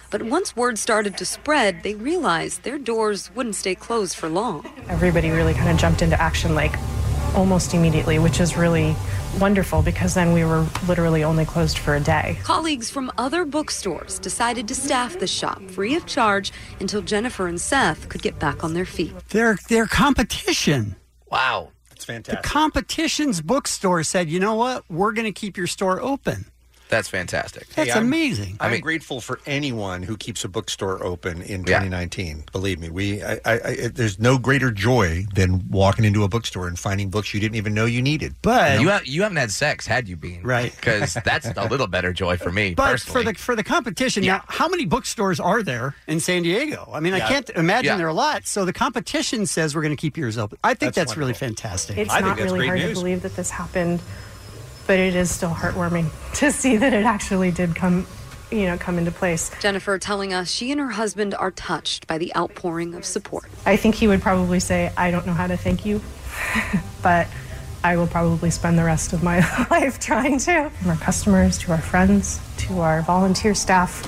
Y: But once word started to spread, they realized their doors wouldn't stay closed for long.
Z: Everybody really kind of jumped into action like almost immediately, which is really wonderful because then we were literally only closed for a day.
Y: Colleagues from other bookstores decided to staff the shop free of charge until Jennifer and Seth could get back on their feet.
K: Their their competition.
L: Wow.
I: That's fantastic.
K: The competition's bookstore said, you know what? We're going to keep your store open.
L: That's fantastic.
K: That's
I: I'm,
K: amazing.
I: I'm
L: I mean-
I: grateful for anyone who keeps a bookstore open in twenty nineteen. Believe me, we I, I, I, there's no greater joy than walking into a bookstore and finding books you didn't even know you needed.
K: But
L: you, ha- you haven't had sex, had you been?
K: Right.
L: Because that's a little better joy for me,
K: But
L: personally.
K: for the for the competition,
L: Yeah.
K: now, how many bookstores are there in San Diego? I mean,
L: Yeah.
K: I can't imagine
L: Yeah.
K: there are a lot. So the competition says we're going to keep yours open. I think
I: That's
K: that's, really fantastic.
Z: It's
I: I think
Z: not
I: that's
Z: really
I: great
Z: hard
I: news.
Z: to believe that this happened, but it is still heartwarming to see that it actually did come, you know, come into place.
Y: Jennifer telling us she and her husband are touched by the outpouring of support.
Z: I think he would probably say, I don't know how to thank you, but I will probably spend the rest of my life trying to. From our customers, to our friends, to our volunteer staff,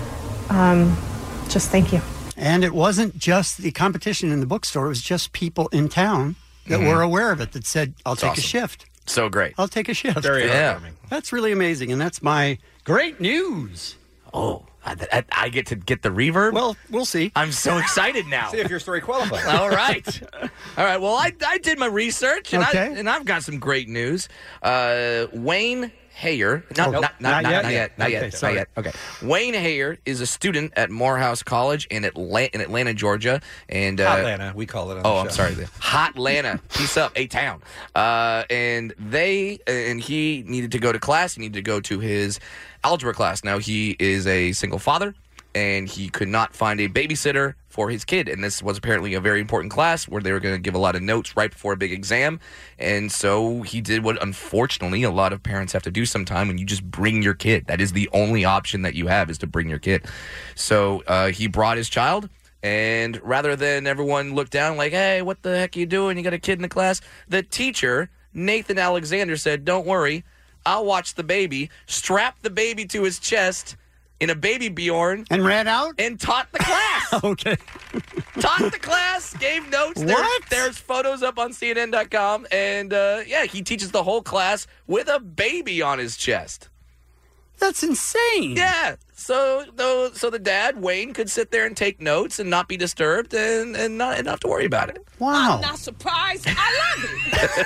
Z: um, just thank you.
K: And it wasn't just the competition in the bookstore. It was just people in town that
L: Mhm.
K: were aware of it that said, I'll
L: That's
K: take
L: awesome.
K: a shift.
L: So great.
K: I'll take a shift.
I: Very
L: Yeah.
I: heartwarming.
K: That's really amazing. And that's my great news.
L: Oh, I, I, I get to get the reverb?
K: Well, we'll see.
L: I'm so excited now.
I: See if your story qualifies.
L: All right. All right. Well, I, I did my research, and, I,
K: Okay.
L: and I've got some great news. Uh, Wayne Hayer. No,
K: Oh,
L: not, not,
K: not
L: not,
K: yet?
L: not yet. Not
K: Okay,
L: yet. Not
K: sorry.
L: yet. Okay. Wayne Hayer is a student at Morehouse College in Atlanta, in Atlanta, Georgia. And uh,
I: Atlanta, we call it on
L: Oh,
I: the
L: I'm
I: show.
L: sorry. Hot Atlanta. Peace up, A Town. Uh, and they and he needed to go to class. He needed to go to his algebra class. Now he is a single father, and he could not find a babysitter for his kid. And this was apparently a very important class where they were going to give a lot of notes right before a big exam. And so he did what, unfortunately, a lot of parents have to do sometime when you just bring your kid. That is the only option that you have, is to bring your kid. So uh, he brought his child. And rather than everyone look down like, hey, what the heck are you doing? You got a kid in the class? The teacher, Nathan Alexander, said, don't worry, I'll watch the baby, strapped the baby to his chest in a baby Bjorn.
K: And ran out?
L: And taught the class.
K: Okay.
L: Taught the class, gave notes. There-
K: What?
L: there's photos up on C N N dot com. And, uh, yeah, he teaches the whole class with a baby on his chest.
K: That's insane.
L: Yeah. So though, so the dad, Wayne, could sit there and take notes and not be disturbed and, and, not, and not have to worry about it.
K: Wow.
N: I'm not surprised. I love it.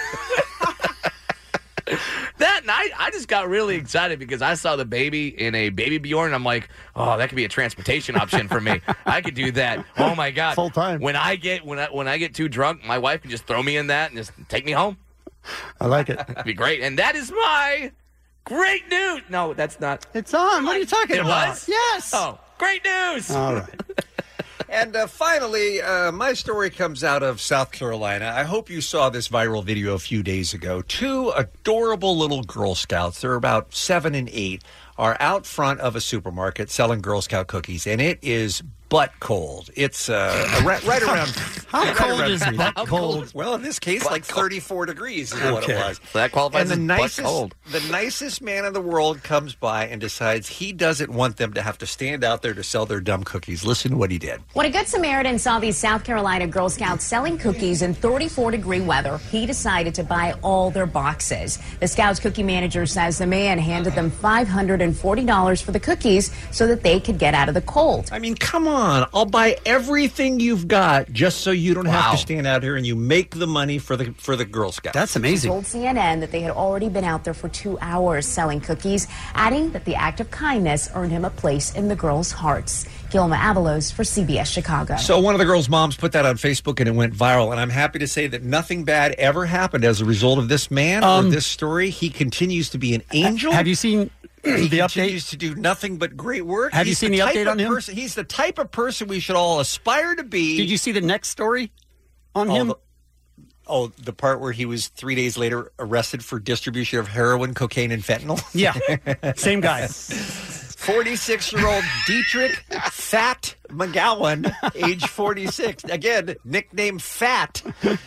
L: That night, I just got really excited because I saw the baby in a baby Bjorn. I'm like, oh, that could be a transportation option for me. I could do that. Oh my god,
K: Full time.
L: When I get when I when I get too drunk, my wife can just throw me in that and just take me home.
K: I like it.
L: That'd be great. And that is my great news. No, that's not.
K: It's on. What are you talking
L: It
K: about?
L: was?
K: Yes.
L: Oh, great news.
K: All right.
I: And uh, finally, uh, my story comes out of South Carolina. I hope you saw this viral video a few days ago. Two adorable little Girl Scouts, they're about seven and eight, are out front of a supermarket selling Girl Scout cookies, and it is butt cold. It's uh, right, right around...
K: How
I: right
K: cold
I: around-
K: is butt cold?
I: Well, in this case,
L: Butt
I: like
L: cold.
I: thirty-four degrees is what it
K: Okay.
I: was.
L: So that qualifies
I: And the
L: as butt
I: nicest,
L: cold.
I: the nicest man in the world comes by and decides he doesn't want them to have to stand out there to sell their dumb cookies. Listen to what he did.
D: When a Good Samaritan saw these South Carolina Girl Scouts selling cookies in thirty-four degree weather, he decided to buy all their boxes. The Scouts cookie manager says the man handed them five hundred forty dollars for the cookies so that they could get out of the cold.
I: I mean, come on. I'll buy everything you've got just so you don't have
L: Wow.
I: to stand out here and you make the money for the for the Girl Scouts.
K: That's
D: She
K: amazing.
D: told C N N that they had already been out there for two hours selling cookies, adding that the act of kindness earned him a place in the girls' hearts. Gilma Avalos for C B S Chicago.
I: So one of the girls' moms put that on Facebook and it went viral. And I'm happy to say that nothing bad ever happened as a result of this man
K: Um,
I: or this story. He continues to be an angel.
K: Have you seen
I: He
K: the update?
I: continues to do nothing but great work.
K: Have you
I: He's
K: seen the
I: type
K: update
I: of
K: on him?
I: Person, he's the type of person we should all aspire to be.
K: Did you see the next story on
I: Oh,
K: him?
I: the- Oh, the part where he was three days later arrested for distribution of heroin, cocaine, and fentanyl?
K: Yeah. Same guy.
I: forty-six-year-old Dietrich Fat McGowan, age forty-six. Again, nickname Fat.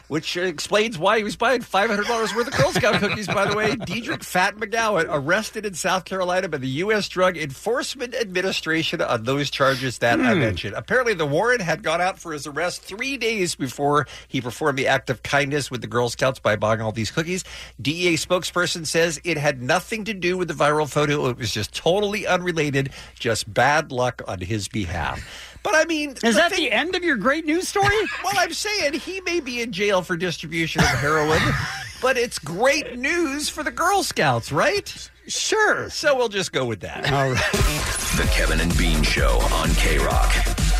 I: which explains why he was buying five hundred dollars worth of Girl Scout cookies, by the way. Diedrich Fat McGowan arrested in South Carolina by the U S Drug Enforcement Administration on those charges that I
K: Hmm.
I: mentioned. Apparently, the warrant had gone out for his arrest three days before he performed the act of kindness with the Girl Scouts by buying all these cookies. D E A spokesperson says it had nothing to do with the viral photo. It was just totally unrelated, just bad luck on his behalf. But I mean,
K: Is that the end of your great news story?
I: Well, I'm saying he may be in jail for distribution of heroin, but it's great news for the Girl Scouts, right?
K: Sure.
I: So we'll just go with that.
K: All right.
R: The Kevin and Bean Show on K-Rock.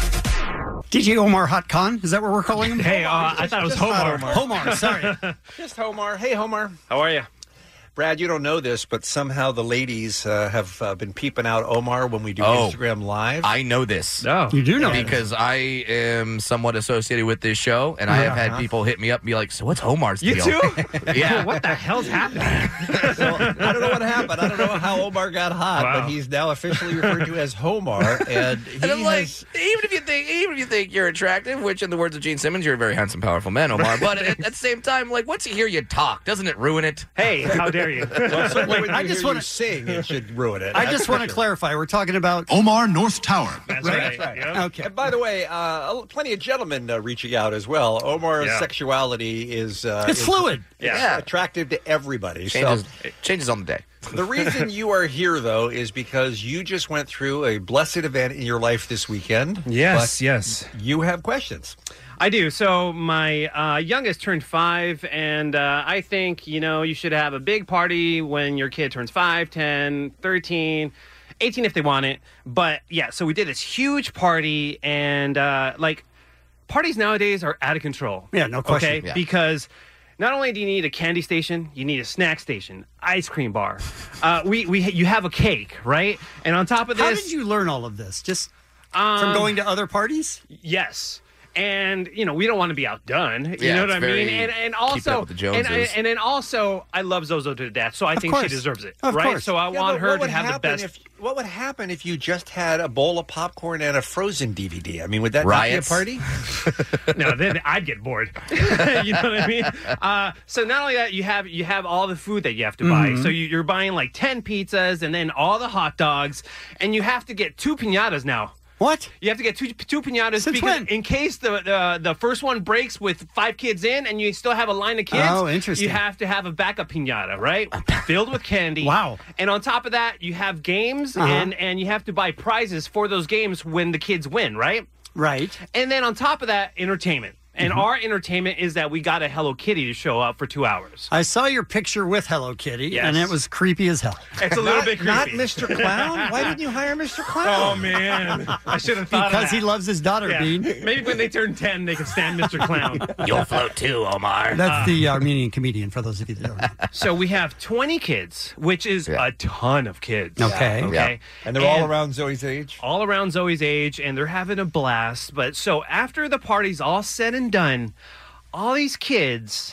K: D J Omar Hot Khan, is that what we're calling him?
E: Hey, uh, I thought it was
I: Just not
E: Homar.
K: Homar, sorry.
I: Just Homar. Hey, Homar.
E: How are you?
I: Brad, you don't know this, but somehow the ladies uh, have uh, been peeping out Omar when we do
L: Oh.
I: Instagram Live.
L: I know this.
E: No.
K: You do know
L: Because I am somewhat associated with this show, and I have had
I: Uh-huh.
L: people hit me up and be like, so what's Omar's
E: You
L: deal?
E: too?
L: Yeah.
E: What the hell's happening?
I: So, I don't know what happened. I don't know how Omar got hot,
E: Wow.
I: but he's now officially referred to as Homar. And he
L: And I'm like,
I: has,
L: even if you think, even if you think you're attractive, which in the words of Gene Simmons, you're a very handsome, powerful man, Omar. But at, at the same time, like, once you hear you talk, doesn't it ruin it?
E: Hey, how dare you?
I: well, certainly when
K: I
I: you
K: just
I: hear
K: wanna-
I: you sing, it should ruin it.
K: I
I: That's
K: just
I: for
K: want to
I: sure.
K: clarify. We're talking about
Q: Omar North Tower.
E: That's
K: Right.
E: right. Yep.
K: Okay.
I: And by the way, uh, plenty of gentlemen uh, reaching out as well. Omar's
E: Yeah.
I: sexuality is uh,
K: It's
I: is-
K: fluid.
E: Yeah.
I: is attractive to everybody.
L: Changes,
I: So
L: it changes on the day.
I: the reason you are here, though, is because you just went through a blessed event in your life this weekend.
E: Yes,
I: but
E: yes.
I: You have questions.
E: I do. So my uh, youngest turned five, and uh, I think, you know, you should have a big party when your kid turns five, ten, thirteen, eighteen if they want it. But, yeah, so we did this huge party, and, uh, like, parties nowadays are out of control.
K: Yeah, no question.
E: Okay?
K: Yeah.
E: Because not only do you need a candy station, you need a snack station, ice cream bar. Uh, we, we You have a cake, right? And on top of this...
K: How did you learn all of this? Just
E: um,
K: from going to other parties?
E: Yes. And, you know, we don't want to be outdone. You
L: Yeah,
E: know what
L: it's
E: I mean?
L: very-
E: And and
L: keep up
E: also,
L: with the
E: and,
L: Joneses.
E: and then also, I love Zozo to death, so I
K: Of
E: think she
K: course.
E: deserves it.
K: Of
E: right?
K: course.
E: So I
I: Yeah,
E: want
I: but
E: her
I: what
E: to
I: would
E: have the
I: happen
E: best.
I: If, what would happen if you just had a bowl of popcorn and a Frozen D V D? I mean, would that
L: Riots.
I: not be a party?
E: No, then I'd get bored. You know what I mean? Uh, so not only that, you have you have all the food that you have to buy.
K: Mm-hmm.
E: So you, you're buying like ten pizzas and then all the hot dogs, and you have to get two piñatas now.
K: What?
E: You have to get two two piñatas
K: Since
E: because
K: when?
E: in case the, the the first one breaks with five kids in, and you still have a line of kids.
K: Oh, interesting.
E: You have to have a backup piñata, right? Filled with candy.
K: Wow.
E: And on top of that, you have games,
K: Uh-huh.
E: and and you have to buy prizes for those games when the kids win, right?
K: Right.
E: And then on top of that, entertainment. And
K: Mm-hmm.
E: our entertainment is that we got a Hello Kitty to show up for two hours.
K: I saw your picture with Hello Kitty,
E: Yes.
K: and it was creepy as hell.
E: It's a little
I: not,
E: bit
I: not
E: creepy.
I: Mister Clown? Why didn't you hire Mister
E: Oh
I: Clown?
E: man, I should have thought
K: Because
E: of
K: he
E: that.
K: loves his daughter,
E: Yeah.
K: Bean.
E: Maybe when they turn ten, they can stand Mister Clown.
L: You'll float too, Omar.
K: That's the Armenian comedian, for those of you that don't know.
E: So we have twenty kids, which is
L: Yeah.
E: a ton of kids.
K: Okay.
E: Okay.
I: And they're all around Zoe's age?
E: all around Zoe's age, and they're having a blast. But so after the party's all said and done, all these kids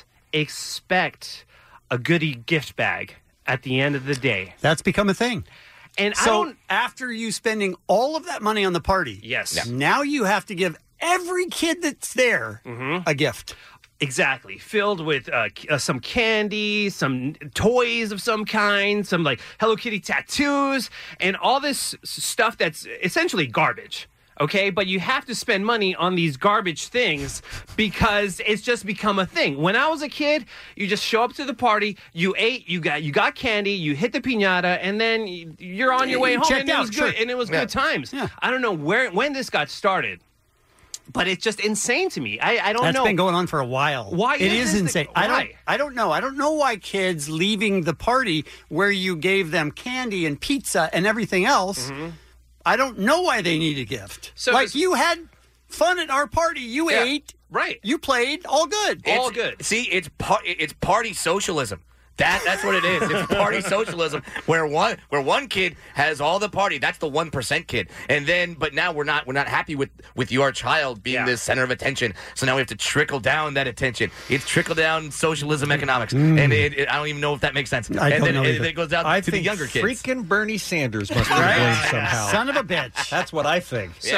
E: expect a goodie gift bag at the end of the day.
K: That's become a thing.
E: And I
K: So
E: don't.
K: after you spending all of that money on the party,
E: Yes. Yeah.
K: now you have to give every kid that's there
E: Mm-hmm.
K: a gift.
E: Exactly. Filled with uh, c- uh, some candy, some toys of some kind, some like Hello Kitty tattoos, and all this s- stuff that's essentially garbage. Okay, but you have to spend money on these garbage things because it's just become a thing. When I was a kid, you just show up to the party, you ate, you got you got candy, you hit the piñata, and then y- you're on your way
K: You
E: home,
K: checked
E: and it
K: out,
E: was good,
K: sure.
E: and it was
L: Yeah.
E: good times.
K: Yeah.
E: I don't know where when this got started, but it's just insane to me. I, I don't
K: That's
E: know.
K: been going on for a while.
E: Why
K: It
E: is
K: is
E: this the-
K: insane. I don't.
E: why?
K: I don't know. I don't know why kids leaving the party where you gave them candy and pizza and everything else. I don't know why they need a gift.
E: So
K: like
E: it's-
K: you had fun at our party. You
L: Yeah.
K: ate.
E: Right.
K: You played. All good.
E: All
L: It's-
E: good.
L: See, it's par- it's party socialism. That that's what it is. It's party socialism where one where one kid has all the party. That's the one percent kid. And then but now we're not we're not happy with, with your child being
E: Yeah.
L: the center of attention. So now we have to trickle down that attention. It's trickle down socialism economics. And it, it, I don't even know if that makes sense.
K: I
L: and
K: don't
L: then
K: know
L: it,
K: either.
L: it goes out
I: I
L: to the
I: think
L: younger kids.
I: freaking Bernie Sanders must be
K: Right?
I: blamed somehow.
K: Son of a bitch.
I: That's what I think.
E: So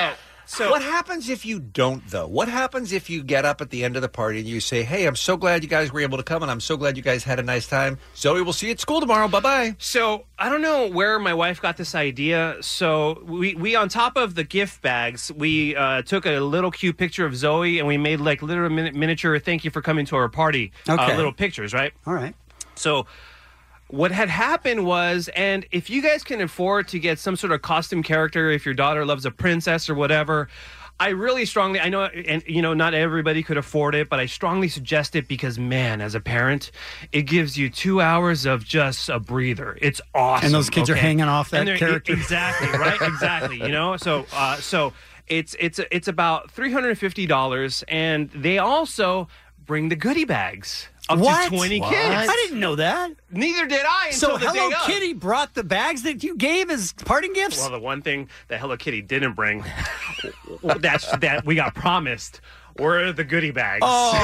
E: So
I: what happens if you don't, though? What happens if you get up at the end of the party and you say, hey, I'm so glad you guys were able to come, and I'm so glad you guys had a nice time. Zoe, we'll see you at school tomorrow. Bye-bye.
E: So I don't know where my wife got this idea. So we, we on top of the gift bags, we uh, took a little cute picture of Zoe, and we made like little min- miniature thank you for coming to our party
K: Okay.
E: uh, little pictures, right?
K: All right.
E: So what had happened was, and if you guys can afford to get some sort of costume character, if your daughter loves a princess or whatever, I really strongly, I know, and you know, not everybody could afford it, but I strongly suggest it because, man, as a parent, it gives you two hours of just a breather. It's awesome.
K: And those kids are
E: okay?
K: hanging off that
E: And they're-
K: character.
E: Exactly, right? Exactly. You know, so, uh, so it's, it's, it's about three hundred fifty dollars, and they also bring the goodie bags. Up
K: What?
E: to twenty
K: What?
E: kids.
K: I didn't know that.
E: Neither did I until
K: So
E: the
K: Hello
E: day of.
K: Kitty brought the bags that you gave as parting gifts?
E: Well, the one thing that Hello Kitty didn't bring that's that we got promised were the goodie bags.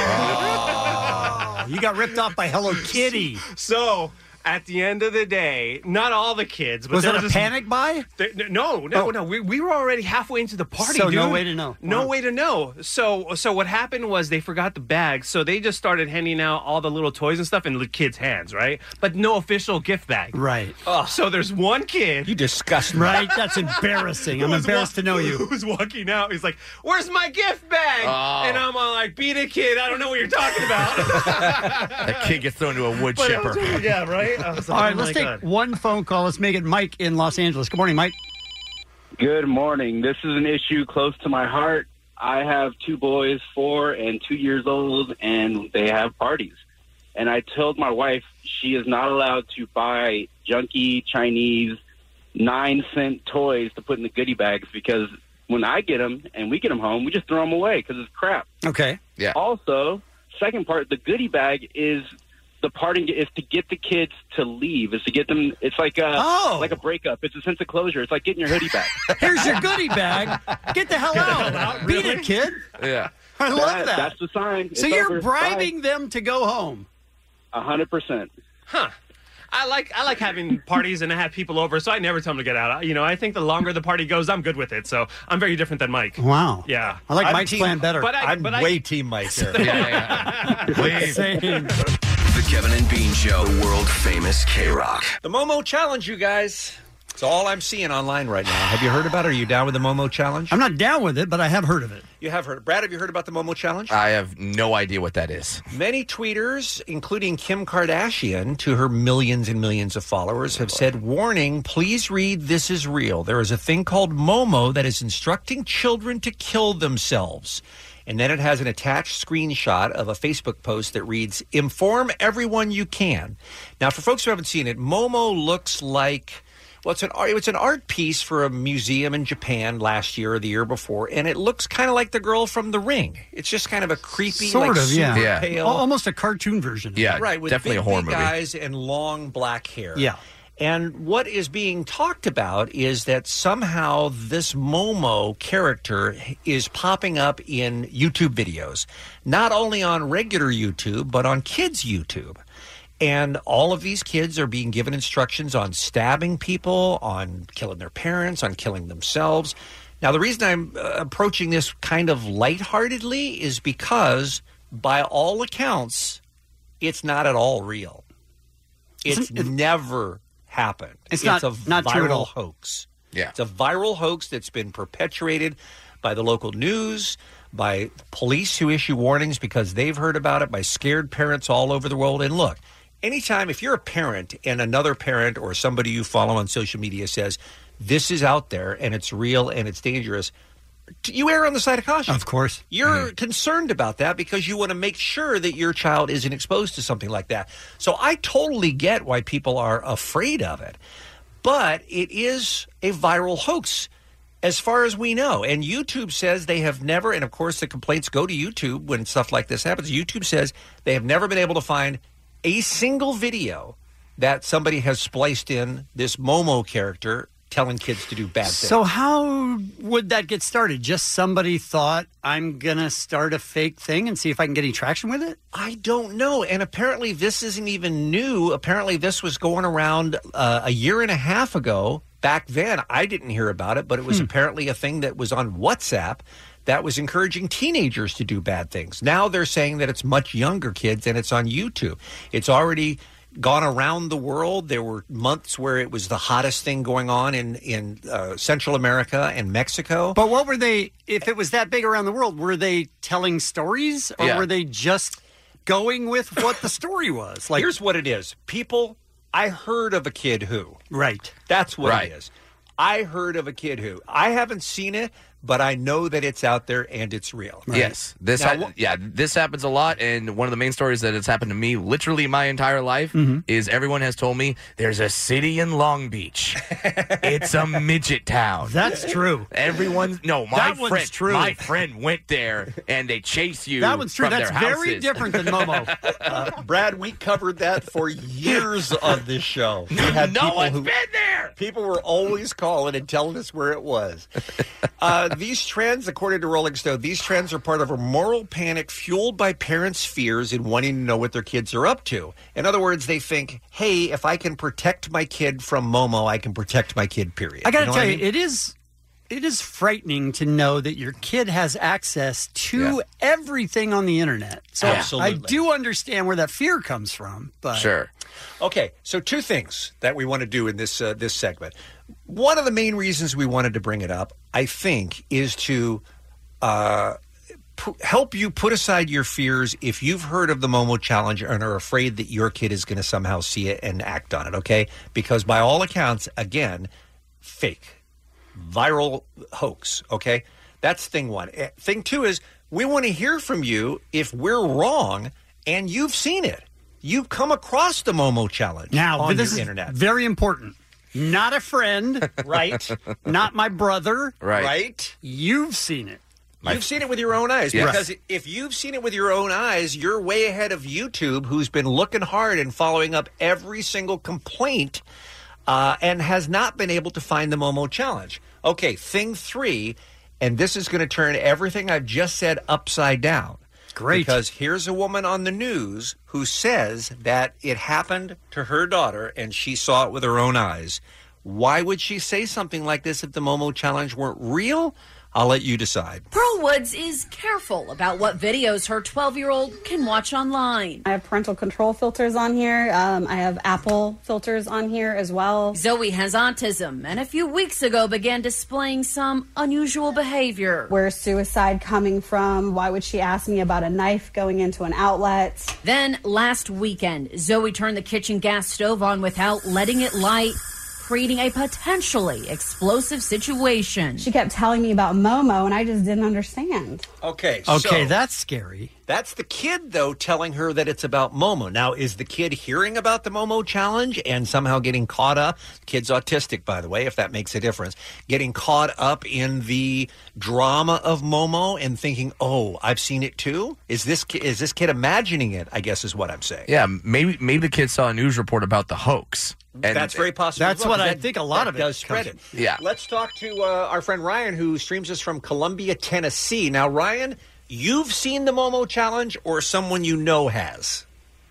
K: Oh, you got ripped off by Hello Kitty.
E: So at the end of the day, not all the kids, but
K: Was
E: there
K: it a
E: this-
K: panic buy?
E: There- no, no,
K: Oh.
E: no. We, we were already halfway into the party,
K: So
E: dude.
K: no way to know.
E: No
K: Wow.
E: way to know. So, so what happened was they forgot the bags, so they just started handing out all the little toys and stuff in the kids' hands, right? But no official gift bag.
K: Right.
E: So there's one kid.
I: You disgust me.
K: Right? That's embarrassing. I'm
E: who was
K: embarrassed
E: wa-
K: to know you.
E: Who's walking out? He's like, "Where's my gift bag?"
L: Oh.
E: And I'm all like, "Beat it, kid. I don't know what you're talking about."
L: That kid gets thrown to a wood
E: But I
L: chipper.
E: was- yeah, right. I was like,
K: All right,
E: oh
K: let's
E: my
K: take
E: God.
K: one phone call. Let's make it Mike in Los Angeles. Good morning, Mike.
F: Good morning. This is an issue close to my heart. I have two boys, four and two years old, and they have parties. And I told my wife she is not allowed to buy junky Chinese nine cent toys to put in the goodie bags because when I get them and we get them home, we just throw them away because it's crap.
K: Okay.
L: Yeah.
F: Also, second part, the goodie bag is the parting is to get the kids to leave. Is to get them. It's like a
K: Oh.
F: like a breakup. It's a sense of closure. It's like getting your hoodie back.
K: Here's your goodie bag. Get the hell out. Beat it, kid.
L: Yeah.
K: I love that.
F: That's the sign.
K: So
F: It's
K: you're
F: over.
K: bribing them to go home.
F: A hundred percent.
E: Huh. I like I like having parties and I have people over, so I never tell them to get out. You know, I think the longer the party goes, I'm good with it. So I'm very different than Mike.
K: Wow.
E: Yeah.
K: I like
I: I'm
K: Mike's
I: team-
K: plan better.
E: But I,
I: I'm
E: but I,
I: way team Mike here.
L: Yeah, yeah. Leave.
K: Same.
R: The Kevin and Bean Show, the world famous K-Rock.
I: The Momo Challenge, you guys. It's all I'm seeing online right now. Have you heard about it? Are you down with the Momo Challenge?
K: I'm not down with it, but I have heard of it.
I: You have heard. Brad, have you heard about the Momo Challenge?
L: I have no idea what that is.
I: Many tweeters, including Kim Kardashian, to her millions and millions of followers, have said, warning, please read This Is Real. There is a thing called Momo that is instructing children to kill themselves. And then it has an attached screenshot of a Facebook post that reads, inform everyone you can. Now, for folks who haven't seen it, Momo looks like... Well, it's an art, it's an art piece for a museum in Japan last year or the year before, and it looks kind of like the girl from The Ring. It's just kind of a creepy,
K: Sort
I: like,
K: of, yeah.
I: super
L: Yeah.
I: pale,
K: Al- Almost a cartoon version. of
L: Yeah,
K: it.
I: right, with
L: definitely
I: big,
L: a horror
I: big
L: movie.
I: eyes and long black hair.
K: Yeah.
I: And what is being talked about is that somehow this Momo character is popping up in YouTube videos, not only on regular YouTube, but on kids' YouTube. And all of these kids are being given instructions on stabbing people, on killing their parents, on killing themselves. Now, the reason I'm uh, approaching this kind of lightheartedly is because, by all accounts, it's not at all real. It's
K: Isn't it-
I: never happened.
K: It's not-
I: a
K: not
I: viral
K: true at all.
I: hoax.
L: Yeah.
I: It's a viral hoax that's been perpetuated by the local news, by police who issue warnings because they've heard about it, by scared parents all over the world. And look, anytime, if you're a parent and another parent or somebody you follow on social media says, this is out there and it's real and it's dangerous, you err on the side of caution.
K: Of course.
I: You're concerned about that because you want to make sure that your child isn't exposed to something like that. So I totally get why people are afraid of it. But it is a viral hoax as far as we know. And YouTube says they have never, and of course the complaints go to YouTube when stuff like this happens. YouTube says they have never been able to find a single video that somebody has spliced in this Momo character telling kids to do bad things.
K: So how would that get started? Just somebody thought, I'm going to start a fake thing and see if I can get any traction with it?
I: I don't know. And apparently this isn't even new. Apparently this was going around uh, a year and a half ago back then, I didn't hear about it, but it was
K: Hmm.
I: apparently a thing that was on WhatsApp that was encouraging teenagers to do bad things. Now they're saying that it's much younger kids and it's on YouTube. It's already gone around the world. There were months where it was the hottest thing going on in, in uh, Central America and Mexico.
K: But what were they, if it was that big around the world, were they telling stories or
I: Yeah.
K: were they just going with what the story was? Like,
I: Here's what it is. People, I heard of a kid who.
K: Right.
I: That's what
L: Right.
I: it is. I heard of a kid who. I haven't seen it, but I know that it's out there and it's real.
L: Yes, this
I: Now,
L: ha- yeah, this happens a lot, and one of the main stories that has happened to me, literally my entire life,
K: Mm-hmm.
L: is everyone has told me there's a city in Long Beach. It's a midget town.
K: That's true.
L: Everyone, no, my
K: That one's
L: friend,
K: true.
L: my friend went there, and they chase you.
K: That one's true.
L: From
K: That's
L: their
K: very
L: houses.
K: different than Momo.
I: Uh, Brad, we covered that for years on this show. We had
L: No
I: people
L: one's
I: who,
L: been there.
I: People were always calling and telling us where it was. Uh, these trends, according to Rolling Stone, these trends are part of a moral panic fueled by parents' fears in wanting to know what their kids are up to. In other words, they think, hey, if I can protect my kid from Momo, I can protect my kid, period.
K: I got to
I: know
K: tell
I: what I
K: you,
I: mean?
K: it is it is frightening to know that your kid has access to everything on the internet. So
I: Absolutely.
K: I do understand where that fear comes from. But
L: Sure.
I: Okay, so two things that we want to do in this uh, this segment. One of the main reasons we wanted to bring it up, I think, is to uh, pu- help you put aside your fears if you've heard of the Momo Challenge and are afraid that your kid is going to somehow see it and act on it, okay? Because by all accounts, again, fake, viral hoax, okay? That's thing one. Eh, Thing two is we want to hear from you if we're wrong and you've seen it. You've come across the Momo Challenge
K: now
I: on
K: this
I: your
K: is
I: internet.
K: very important. Not a friend,
I: Right.
K: Not my brother,
L: Right.
I: Right.
K: You've seen it.
I: You've seen it with your own eyes.
K: Yes.
I: Because if you've seen it with your own eyes, you're way ahead of YouTube, who's been looking hard and following up every single complaint uh, and has not been able to find the Momo Challenge. Okay, thing three, and this is going to turn everything I've just said upside down.
K: Great.
I: Because here's a woman on the news who says that it happened to her daughter and she saw it with her own eyes. Why would she say something like this if the Momo Challenge weren't real? I'll let you decide.
G: Pearl Woods is careful about what videos her twelve-year-old can watch online.
H: I have parental control filters on here. Um, I have Apple filters on here as well.
G: Zoe has autism and a few weeks ago began displaying some unusual behavior.
H: Where's suicide coming from? Why would she ask me about a knife going into an outlet?
G: Then last weekend, Zoe turned the kitchen gas stove on without letting it light, creating a potentially explosive situation.
H: She kept telling me about Momo, and I just didn't understand.
I: Okay.
K: Okay,
I: so
K: that's scary.
I: That's the kid, though, telling her that it's about Momo. Now, is the kid hearing about the Momo Challenge and somehow getting caught up? Kid's autistic, by the way, if that makes a difference. Getting caught up in the drama of Momo and thinking, oh, I've seen it too? Is this, ki- is this kid imagining it, I guess is what I'm saying.
L: Yeah, maybe maybe the kid saw a news report about the hoax. And
I: That's very possible.
K: That's
I: as well,
K: what
I: 'cause
K: I
I: that-
K: think a lot
I: that
K: of it
I: does spread it.
K: comes
L: Yeah.
I: Let's talk to uh, our friend Ryan, who streams us from Columbia, Tennessee. Now, Ryan, you've seen the Momo Challenge, or someone you know has?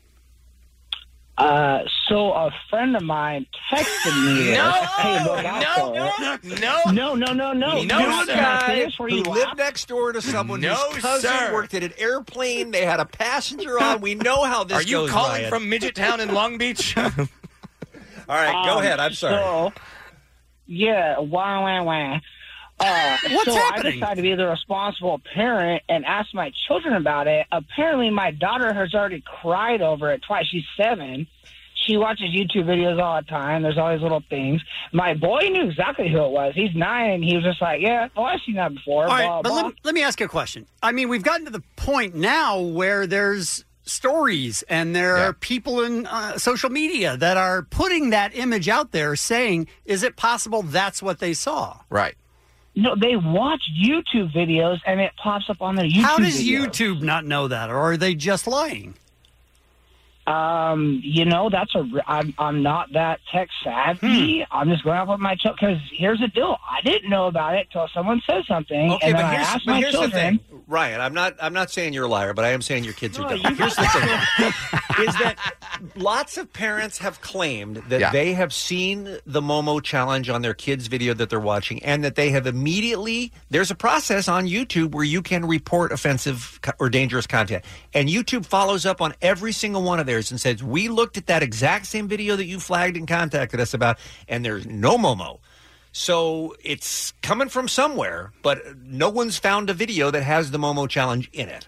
J: Uh, so a friend of mine texted me this.
L: No,
J: Hey, look out
L: no,
J: for it.
L: no,
J: no, no, no, no.
L: No,
J: You're not
L: sir.
J: gonna
I: Guy
J: finish where
I: who
J: you
I: lived
J: laugh?
I: next door to someone
L: No,
I: whose cousin
L: sir.
I: worked at an airplane. They had a passenger on. We know how this
L: Are you
I: goes,
L: calling
I: Ryan.
L: from Midget Town in Long Beach?
I: All right, go
J: Um,
I: ahead. I'm sorry.
J: So, yeah, wah, wah, wah. Uh,
K: What's
J: so
K: happening?
J: I decided to be the responsible parent and ask my children about it. Apparently, my daughter has already cried over it twice. She's seven. She watches YouTube videos all the time. There's all these little things. My boy knew exactly who it was. He's nine, and he was just like, yeah, oh, I've seen that before.
K: All right,
J: blah,
K: but
J: blah.
K: let, let me ask you a question. I mean, we've gotten to the point now where there's stories and there
L: Yeah.
K: are people in uh, social media that are putting that image out there saying, is it possible that's what they saw?
L: Right.
J: No, they watch YouTube videos, and it pops up on their YouTube
K: How does
J: videos.
K: YouTube not know that? Or are they just lying?
J: Um, you know, that's a. I'm I'm not that tech savvy.
K: Hmm.
J: I'm just going off with my children. Because here's the deal: I didn't know about it till someone said something,
I: Okay,
J: and
I: but
J: then I
I: here's,
J: asked
I: but
J: my
I: here's the
J: children.
I: thing. Ryan, I'm not. I'm not saying you're a liar, but I am saying your kids are
J: No,
I: dumb.
J: you-
I: Here's the thing: is that lots of parents have claimed that
L: Yeah.
I: they have seen the Momo challenge on their kids' video that they're watching, and that they have immediately. There's a process on YouTube where you can report offensive co- or dangerous content, and YouTube follows up on every single one of theirs and says, "We looked at that exact same video that you flagged and contacted us about, and there's no Momo." So it's coming from somewhere, but no one's found a video that has the Momo challenge in it.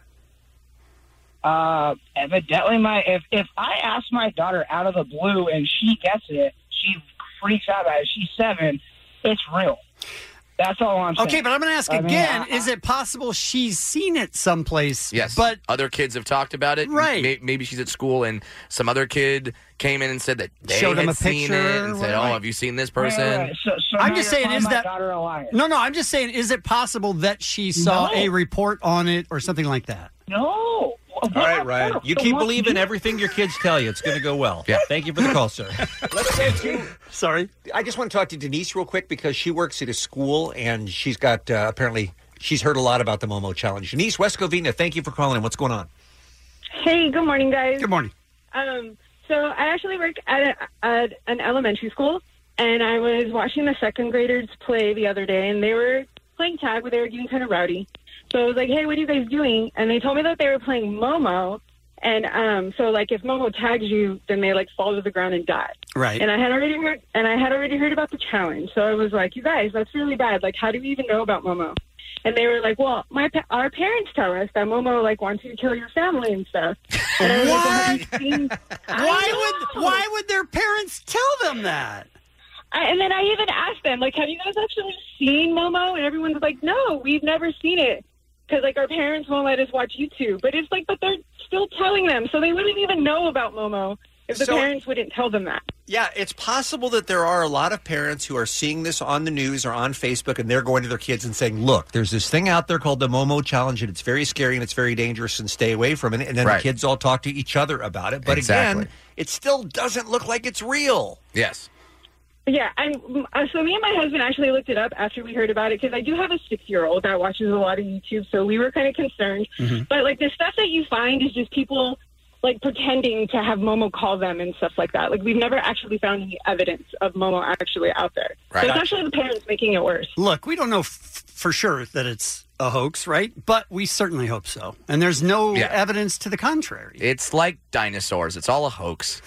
J: Uh, evidently, my if if I ask my daughter out of the blue and she gets it, she freaks out about it. She's seven. It's real. That's all I'm saying.
K: Okay, but I'm going to ask
J: I mean,
K: again:
J: I-
K: is it possible she's seen it someplace?
L: Yes,
K: but
L: other kids have talked about it.
K: Right.
L: May- Maybe she's at school and some other kid came in and said that they
K: Showed
L: had
K: him a
L: seen
K: picture
L: it and said,
K: or-
L: "Oh, have you seen this
J: Right,
L: person?"
J: right, right. So, so
K: I'm
J: now
K: just
J: you're
K: saying,
J: calling
K: is
J: my
K: that
J: daughter a liar?
K: no, no? I'm just saying, is it possible that she saw
J: No.
K: a report on it or something like that?
J: No.
I: All right, Ryan. You keep believing everything your kids tell you. It's going to go well.
L: Yeah.
I: Thank you for the call, sir. Let's get to.
K: Sorry.
I: I just want to talk to Denise real quick because she works at a school and she's got uh, apparently she's heard a lot about the Momo challenge. Denise, West Covina, thank you for calling in. What's going on?
M: Hey, good morning, guys.
K: Good morning.
M: Um, so I actually work at, a, at an elementary school, and I was watching the second graders play the other day, and they were playing tag, but they were getting kind of rowdy. So I was like, hey, what are you guys doing? And they told me that they were playing Momo, and um, so like if Momo tags you, then they like fall to the ground and die.
K: Right.
M: And I had already heard, and I had already heard about the challenge. So I was like, you guys, that's really bad. Like, how do we even know about Momo? And they were like, well, my pa- our parents tell us that Momo like wants you to kill your family and stuff. And I was like, well, have you seen- I
K: Why would
M: know.
K: why would their parents tell them that?
M: I, and then I even asked them, like, have you guys actually seen Momo? And everyone's like, no, we've never seen it. Because, like, our parents won't let us watch YouTube. But it's like, but they're still telling them. So they wouldn't even know about Momo if the
I: So-
M: parents wouldn't tell them that.
I: Yeah, it's possible that there are a lot of parents who are seeing this on the news or on Facebook and they're going to their kids and saying, look, there's this thing out there called the Momo Challenge and it's very scary and it's very dangerous and stay away from it. And then
L: Right.
I: the kids all talk to each other about it. But
L: Exactly.
I: again, it still doesn't look like it's real.
L: Yes.
M: Yeah, I'm, uh, so me and my husband actually looked it up after we heard about it because I do have a six-year-old that watches a lot of YouTube, so we were kind of concerned.
K: Mm-hmm.
M: But, like, the stuff that you find is just people, like, pretending to have Momo call them and stuff like that. Like, we've never actually found any evidence of Momo actually out there.
K: Right.
M: So it's actually the parents making it worse.
K: Look, we don't know f- for sure that it's a hoax, right? But we certainly hope so. And there's no
L: Yeah.
K: evidence to the contrary.
L: It's like dinosaurs. It's all a hoax.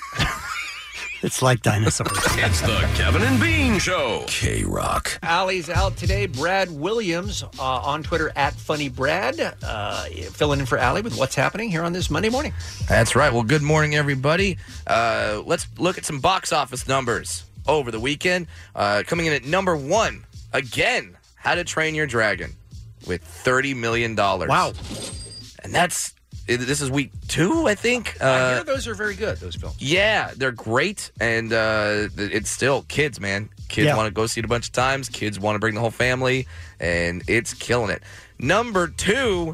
K: It's like dinosaurs.
R: It's the Kevin and Bean Show. K-Rock.
I: Allie's out today. Brad Williams uh, on Twitter at Funny Brad, uh, filling in for Allie with what's happening here on this Monday morning.
L: That's right. Well, good morning, everybody. Uh, let's look at some box office numbers over the weekend. Uh, coming in at number one, again, How to Train Your Dragon with thirty million dollars.
I: Wow.
L: And that's, this is week two, I think.
I: I
L: Uh,
I: hear those are very good, those films.
L: Yeah, they're great, and uh, it's still kids, man. Kids
I: Yeah.
L: want to go see it a bunch of times. Kids want to bring the whole family, and it's killing it. Number two,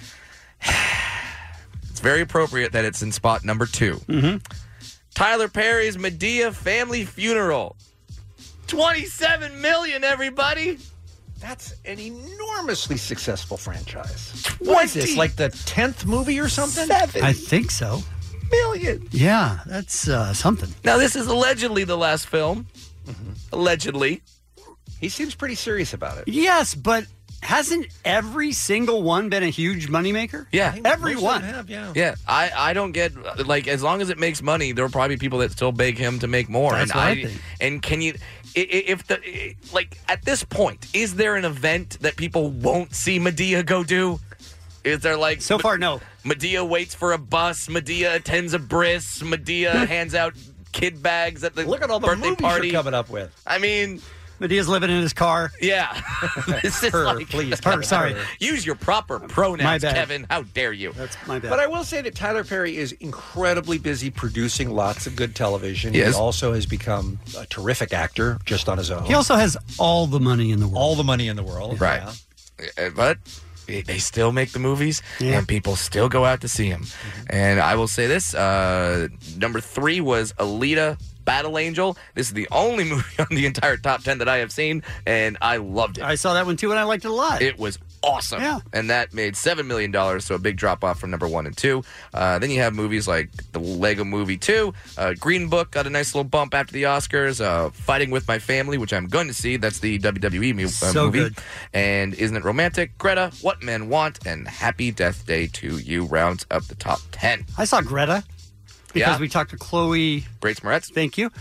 L: it's very appropriate that it's in spot number two.
K: Mm-hmm.
L: Tyler Perry's Medea Family Funeral. twenty-seven million dollars, everybody.
I: That's an enormously successful franchise. What is this,
L: twenty
I: like the tenth movie or something?
K: I think so.
L: Million.
K: Yeah, that's uh, something.
L: Now, this is allegedly the last film. Allegedly.
I: He seems pretty serious about it.
K: Yes, but hasn't every single one been a huge moneymaker?
L: Yeah.
K: Every one.
I: yeah.
L: Yeah, I, I don't get, like, as long as it makes money, there will probably be people that still beg him to make more.
K: That's
L: and
K: what I
L: I
K: think.
L: And can you, i- i- if the, i- like, at this point, is there an event that people won't see Medea go do? Is there, like...
K: So far, no.
L: Medea waits for a bus, Medea attends a bris, Medea hands out kid bags at the
I: Look at all the
L: birthday
I: movies
L: party.
I: you're coming up with.
L: I mean...
K: Medea's living in his car.
L: Yeah. This is
I: Her,
L: like-
I: please.
K: Her, sorry.
L: Use your proper
K: My
L: pronouns,
K: bad.
L: Kevin. How dare you?
K: That's my bad.
I: But I will say that Tyler Perry is incredibly busy producing lots of good television.
L: He
I: He
L: is.
I: also has become a terrific actor just on his own.
K: He also has all the money in the world.
I: all the money in the world.
L: Right.
I: Yeah.
L: Uh, But they they still make the movies,
K: Yeah.
L: and people still go out to see them. And I will say this: uh, number three was Alita: Battle Angel. This is the only movie on the entire top ten that I have seen, and I loved it.
K: I saw that one too, and I liked it a lot.
L: It was awesome.
K: Yeah.
L: And that made seven million dollars, so a big drop off from number one and two. Uh, then you have movies like the Lego Movie two. Uh, Green Book got a nice little bump after the Oscars. Uh, Fighting with My Family, which I'm going to see. That's the W W E mu- uh,
K: So
L: movie.
K: good.
L: And Isn't It Romantic? Greta, What Men Want, and Happy Death Day to You rounds up the top ten.
K: I saw Greta because
L: Yeah.
K: we talked to Chloe
L: Grace Moretz.
K: Thank you.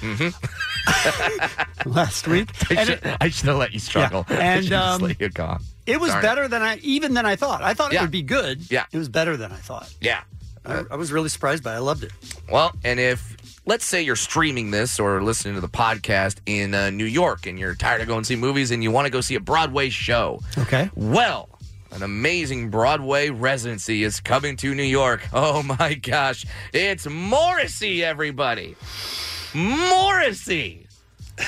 L: Mm-hmm.
K: Last week.
L: I
K: And
L: should,
K: it,
L: I should have let you struggle.
K: Yeah.
L: I
K: And,
L: should have just
K: um,
L: let you go.
K: it was
L: Darn
K: better than I even than I thought. I thought it
L: Yeah.
K: would be good.
L: Yeah.
K: It was better than I thought.
L: Yeah.
K: I, I was really surprised by it. I loved it.
L: Well, and if, let's say you're streaming this or listening to the podcast in uh, New York and you're tired of going to see movies and you want to go see a Broadway show.
K: Okay.
L: Well, an amazing Broadway residency is coming to New York. Oh, my gosh. It's Morrissey, everybody. Morrissey.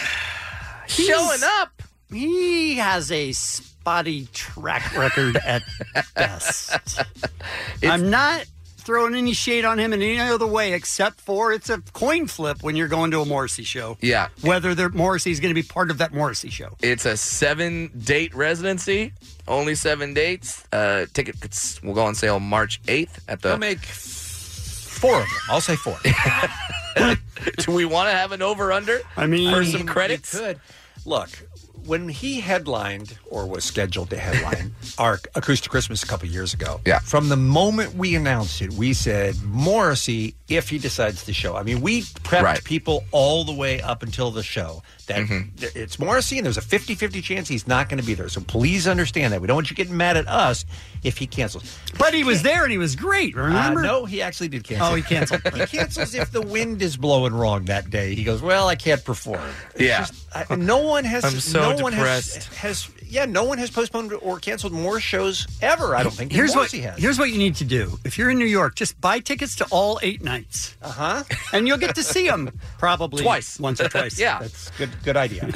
L: Showing up.
K: He has a spotty track record at best. I'm not throwing any shade on him in any other way except for it's a coin flip when you're going to a Morrissey show.
L: Yeah.
K: Whether the Morrissey is going to be part of that Morrissey show.
L: It's a seven-date residency. Only seven dates. Uh, tickets will go on sale March eighth at the...
I: I'll make four of them. I'll say four.
L: Do we want to have an over-under
K: I mean,
L: for some credits?
I: We could. Look, when he headlined or was scheduled to headline our Acoustic Christmas a couple years ago,
L: yeah.
I: from the moment we announced it, we said Morrissey, if he decides to show. I mean, we prepped
L: Right.
I: people all the way up until the show that
L: Mhm.
I: it's Morrissey and there's a fifty-fifty chance he's not going to be there. So please understand that. We don't want you getting mad at us if he cancels.
K: But he was there and he was great, remember?
I: Uh, no, he actually did cancel.
K: Oh, he canceled.
I: He cancels if the wind is blowing wrong that day. He goes, well, I can't perform. It's
L: Yeah.
I: just- I, no one has.
L: I'm so
I: no one has,
L: depressed.
I: has. Yeah, no one has postponed or canceled more shows ever. I don't think. than
K: Here's what,
I: Morrissey has.
K: here's what you need to do. If you're in New York, just buy tickets to all eight nights.
I: Uh huh.
K: And you'll get to see him probably
L: Twice.
K: once or twice.
L: Yeah.
I: That's good. Good idea.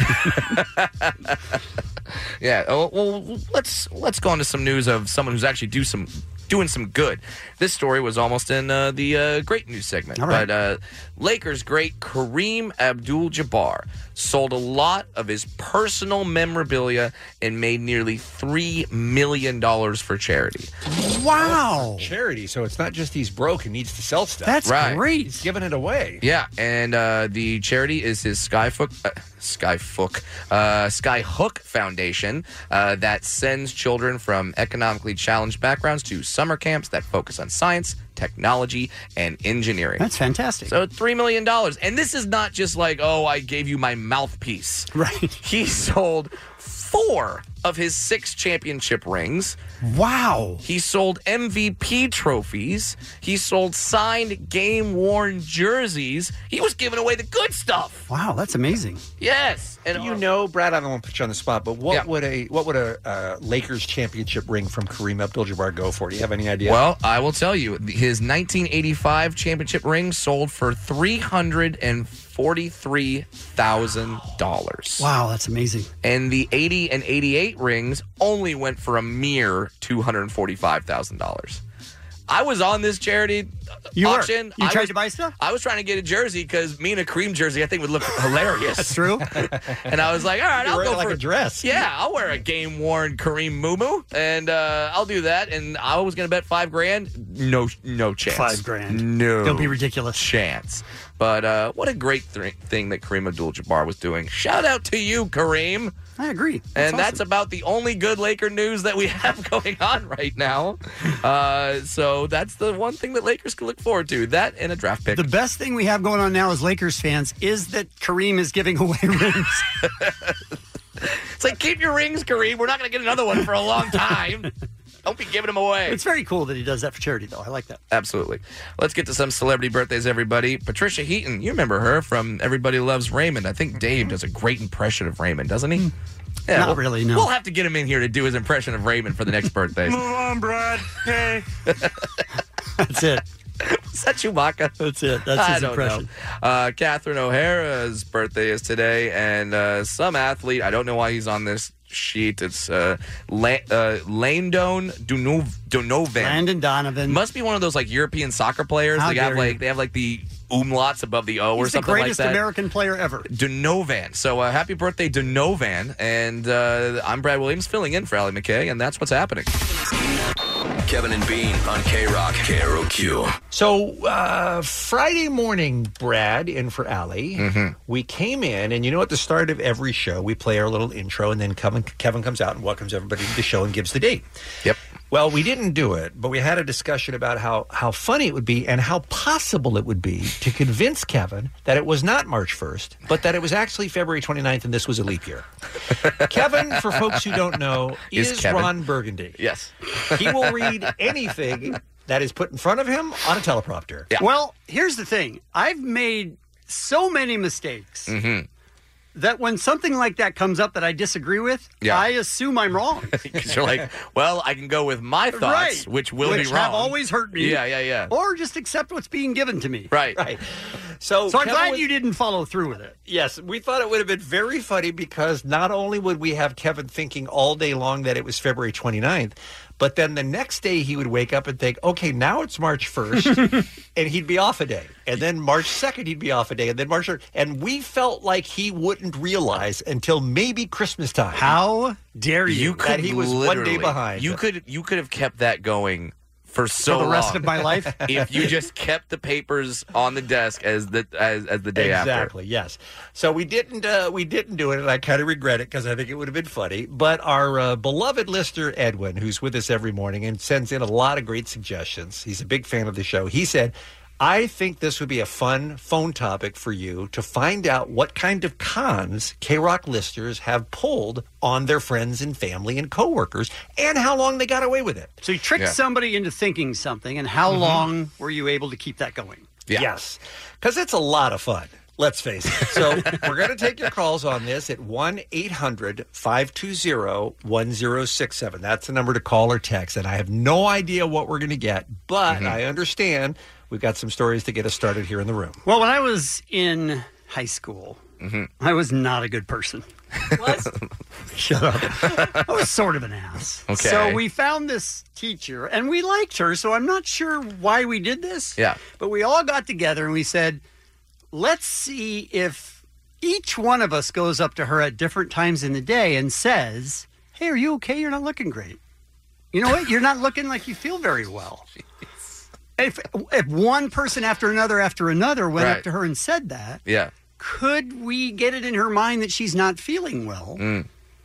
L: Yeah. Oh, well, let's let's go on to some news of someone who's actually do some doing some good. This story was almost in uh, the uh, great news segment,
K: All right.
L: but uh, Lakers great Kareem Abdul-Jabbar sold a lot of his personal memorabilia and made nearly three million dollars for charity.
K: Wow.
I: Charity. So it's not just he's broke and needs to sell stuff.
K: That's
L: Right.
K: great.
I: He's giving it away.
L: Yeah, and uh, the charity is his Skyfook, uh, Skyfook, uh, Skyhook Foundation uh, that sends children from economically challenged backgrounds to summer camps that focus on science, technology, and engineering.
K: That's fantastic.
L: So three million dollars. And this is not just like, oh, I gave you my mouthpiece.
K: Right.
L: He sold four of his six championship rings.
K: Wow.
L: He sold M V P trophies. He sold signed, game-worn jerseys. He was giving away the good stuff.
K: Wow, that's amazing.
L: Yes. And
I: You know, Brad, I don't want to put you on the spot, but what
L: Yeah.
I: would a what would a uh, Lakers championship ring from Kareem Abdul-Jabbar go for? Do you have any idea?
L: Well, I will tell you, his nineteen eighty-five championship ring sold for three hundred forty-three thousand dollars.
K: Wow, that's amazing.
L: And the eighty and eighty-eight rings only went for a mere two hundred forty-five thousand dollars. I was on this charity
K: You were.
L: auction.
K: You
L: I
K: tried
L: was,
K: to buy stuff?
L: I was trying to get a jersey because me in a cream jersey I think would look hilarious.
K: That's true.
L: And I was like, all right,
I: You
L: I'll
I: wear it
L: go
I: like
L: for
I: a dress.
L: Yeah, I'll wear a game worn Kareem Mumu, and uh, I'll do that. And I was going to bet five grand. No, no chance.
K: Five grand.
L: No,
K: Don't be ridiculous.
L: Chance. But uh, what a great th- thing that Kareem Abdul-Jabbar was doing. Shout out to you, Kareem.
K: I agree. That's
L: and
K: awesome.
L: that's about the only good Laker news that we have going on right now. Uh, so that's the one thing that Lakers can look forward to. That and a draft pick.
K: The best thing we have going on now as Lakers fans is that Kareem is giving away rings.
L: It's like, keep your rings, Kareem. We're not going to get another one for a long time. Don't be giving them away.
K: It's very cool that he does that for charity, though. I like that.
L: Absolutely. Let's get to some celebrity birthdays, everybody. Patricia Heaton, you remember her from Everybody Loves Raymond. I think Dave does a great impression of Raymond, doesn't he? Yeah,
K: Not
L: we'll-
K: really, no.
L: We'll have to get him in here to do his impression of Raymond for the next birthday.
X: Move on, Brad. Hey.
K: That's it.
L: Is that Chewbacca?
K: That's it. That's
L: I
K: his
L: don't
K: impression.
L: know. Uh, Catherine O'Hara's birthday is today, and uh, some athlete, I don't know why he's on this sheet. It's uh, La- uh, Landon Dunov- Donovan.
K: Landon Donovan.
L: Must be one of those like European soccer players.
K: How
L: They have
K: dare
L: like
K: you.
L: they have like the umlauts above the O or
K: He's the
L: something like
K: greatest
L: that.
K: American player ever.
L: Donovan. So uh, happy birthday, Donovan. And uh, I'm Brad Williams filling in for Allie McKay, and that's what's happening.
R: Kevin and Bean on K-Rock, K R O Q.
I: So uh, Friday morning, Brad, in for Allie,
L: Mm-hmm.
I: we came in, and you know at the start of every show, we play our little intro, and then Kevin, Kevin comes out and welcomes everybody to the show and gives the date.
L: Yep.
I: Well, we didn't do it, but we had a discussion about how, how funny it would be and how possible it would be to convince Kevin that it was not March first, but that it was actually February twenty-ninth and this was a leap year. Kevin, for folks who don't know,
L: Is
I: is,
L: Kevin.
I: Ron Burgundy.
L: Yes.
I: He will read anything that is put in front of him on a teleprompter.
K: Well, here's the thing. I've made so many mistakes
L: Mm-hmm.
K: that when something like that comes up that I disagree with,
L: Yeah.
K: I assume I'm wrong.
L: Because you're like, well, I can go with my thoughts,
K: Right.
L: which will
K: Which
L: be wrong.
K: have always hurt me.
L: Yeah, yeah, yeah.
K: Or just accept what's being given to me.
L: Right.
I: Right. So,
K: So I'm
I: Kevin
K: glad
I: was-
K: you didn't follow through with it.
I: Yes, we thought it would have been very funny because not only would we have Kevin thinking all day long that it was February twenty-ninth, but then the next day he would wake up and think, okay, now it's March first, and he'd be off a day. And then March second, he'd be off a day. And then March third. And we felt like he wouldn't realize until maybe Christmas time.
K: How dare you?
L: You could
I: that he was one
L: literally-
I: day behind.
L: You could you could have kept that going for so
K: For the rest
L: long.
K: of my life?
L: if you just kept the papers on the desk as the as, as the day after.
I: Exactly. Yes. So we didn't. Uh, we didn't do it, and I kind of regret it because I think it would have been funny. But our uh, beloved listener Edwin, who's with us every morning and sends in a lot of great suggestions. He's a big fan of the show. He said, I think this would be a fun phone topic for you to find out what kind of cons K-Rock listeners have pulled on their friends and family and coworkers and how long they got away with it.
K: So you tricked
I: Yeah.
K: somebody into thinking something, and how
I: Mhm.
K: long were you able to keep that going?
I: Yes, because it's a lot of fun. Let's face it. So we're going to take your calls on this at one eight hundred five two zero one zero six seven. That's the number to call or text. And I have no idea what we're going to get, but
K: Mm-hmm.
I: I understand we've got some stories to get us started here in the room.
K: Well, when I was in high school,
L: Mm-hmm.
K: I was not a good person. Shut up. I was sort of an ass.
L: Okay.
K: So we found this teacher, and we liked her, so I'm not sure why we did this.
L: Yeah.
K: But we all got together, and we said, let's see if each one of us goes up to her at different times in the day and says, hey, are you okay? You're not looking great. You know what? You're not looking like you feel very well. If, if one person after another after another went
L: Right.
K: up to her and said that,
L: Yeah.
K: could we get it in her mind that she's not feeling well?
L: Mm.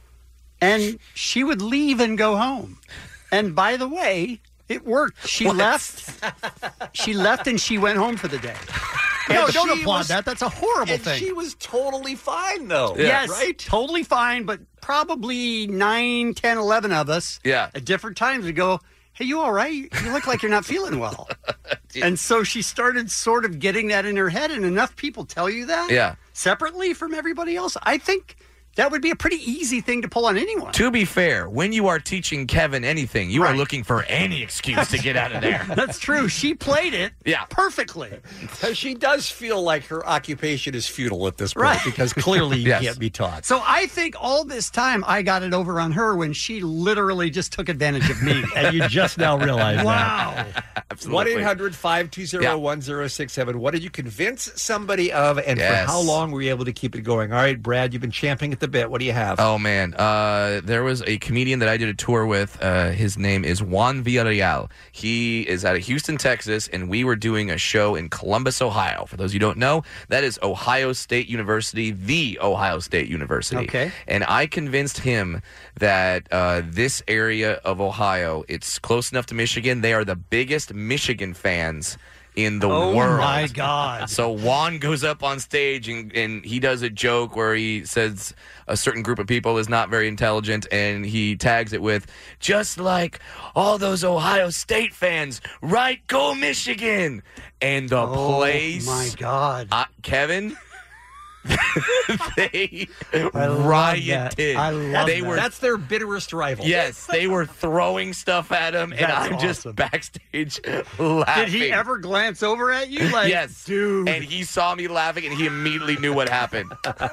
K: And she would leave and go home. And by the way, it worked. She left. She left and she went home for the day. No,
I: And
K: don't
I: she
K: applaud
I: was-
K: that. That's a horrible
I: and
K: thing.
I: she was totally fine, though.
K: Yes,
I: Right?
K: totally fine, but probably nine, ten, eleven of us
L: Yeah.
K: at different times would go, hey, you all right? You look like you're not feeling well. And so she started sort of getting that in her head, and enough people tell you that
L: Yeah.
K: separately from everybody else. I think that would be a pretty easy thing to pull on anyone.
L: To be fair, when you are teaching Kevin anything, you are looking for any excuse to get out of there.
K: That's true. She played it
L: Yeah.
K: perfectly.
I: She does feel like her occupation is futile at this point
K: Right.
I: because clearly you
L: Yes.
I: can't be taught.
K: So I think all this time I got it over on her when she literally just took advantage of me.
I: And you just now realize
K: wow.
I: one
L: Absolutely.
I: eight hundred five two zero one zero six seven. What did you convince somebody of, and
L: Yes.
I: for how long were you able to keep it going? All right, Brad, you've been champing at the bit. What do you have?
L: Oh, man. Uh, there was a comedian that I did a tour with. Uh, his name is Juan Villarreal. He is out of Houston, Texas, and we were doing a show in Columbus, Ohio. For those you don't know, that is Ohio State University, the Ohio State University.
K: Okay.
L: And I convinced him that uh, this area of Ohio, it's close enough to Michigan. They are the biggest Michigan fans in the
K: Oh,
L: world.
K: my God.
L: So Juan goes up on stage and, and he does a joke where he says a certain group of people is not very intelligent, and he tags it with, just like all those Ohio State fans, right? Go Michigan! And the
K: Oh,
L: place...
K: my God.
L: Uh, Kevin... they
K: I love
L: rioted.
K: that. I love
L: they
K: that.
L: were
I: That's their bitterest rival.
L: Yes, they were throwing stuff at him, and
K: That's
L: I'm just
K: awesome.
L: backstage laughing.
K: Did he ever glance over at you? Like,
L: yes,
K: dude.
L: And he saw me laughing, and he immediately knew what happened.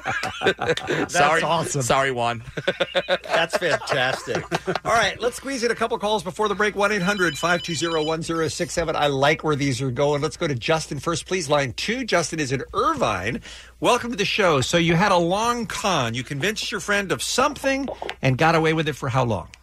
L: sorry,
K: awesome.
L: Sorry, Juan.
I: That's fantastic. All right, let's squeeze in a couple calls before the break. one eight hundred five two zero one zero six seven. I like where these are going. Let's go to Justin first, please. Line two. Justin is in Irvine. Welcome to the show. So you had a long con. You convinced your friend of something and got away with it for how long?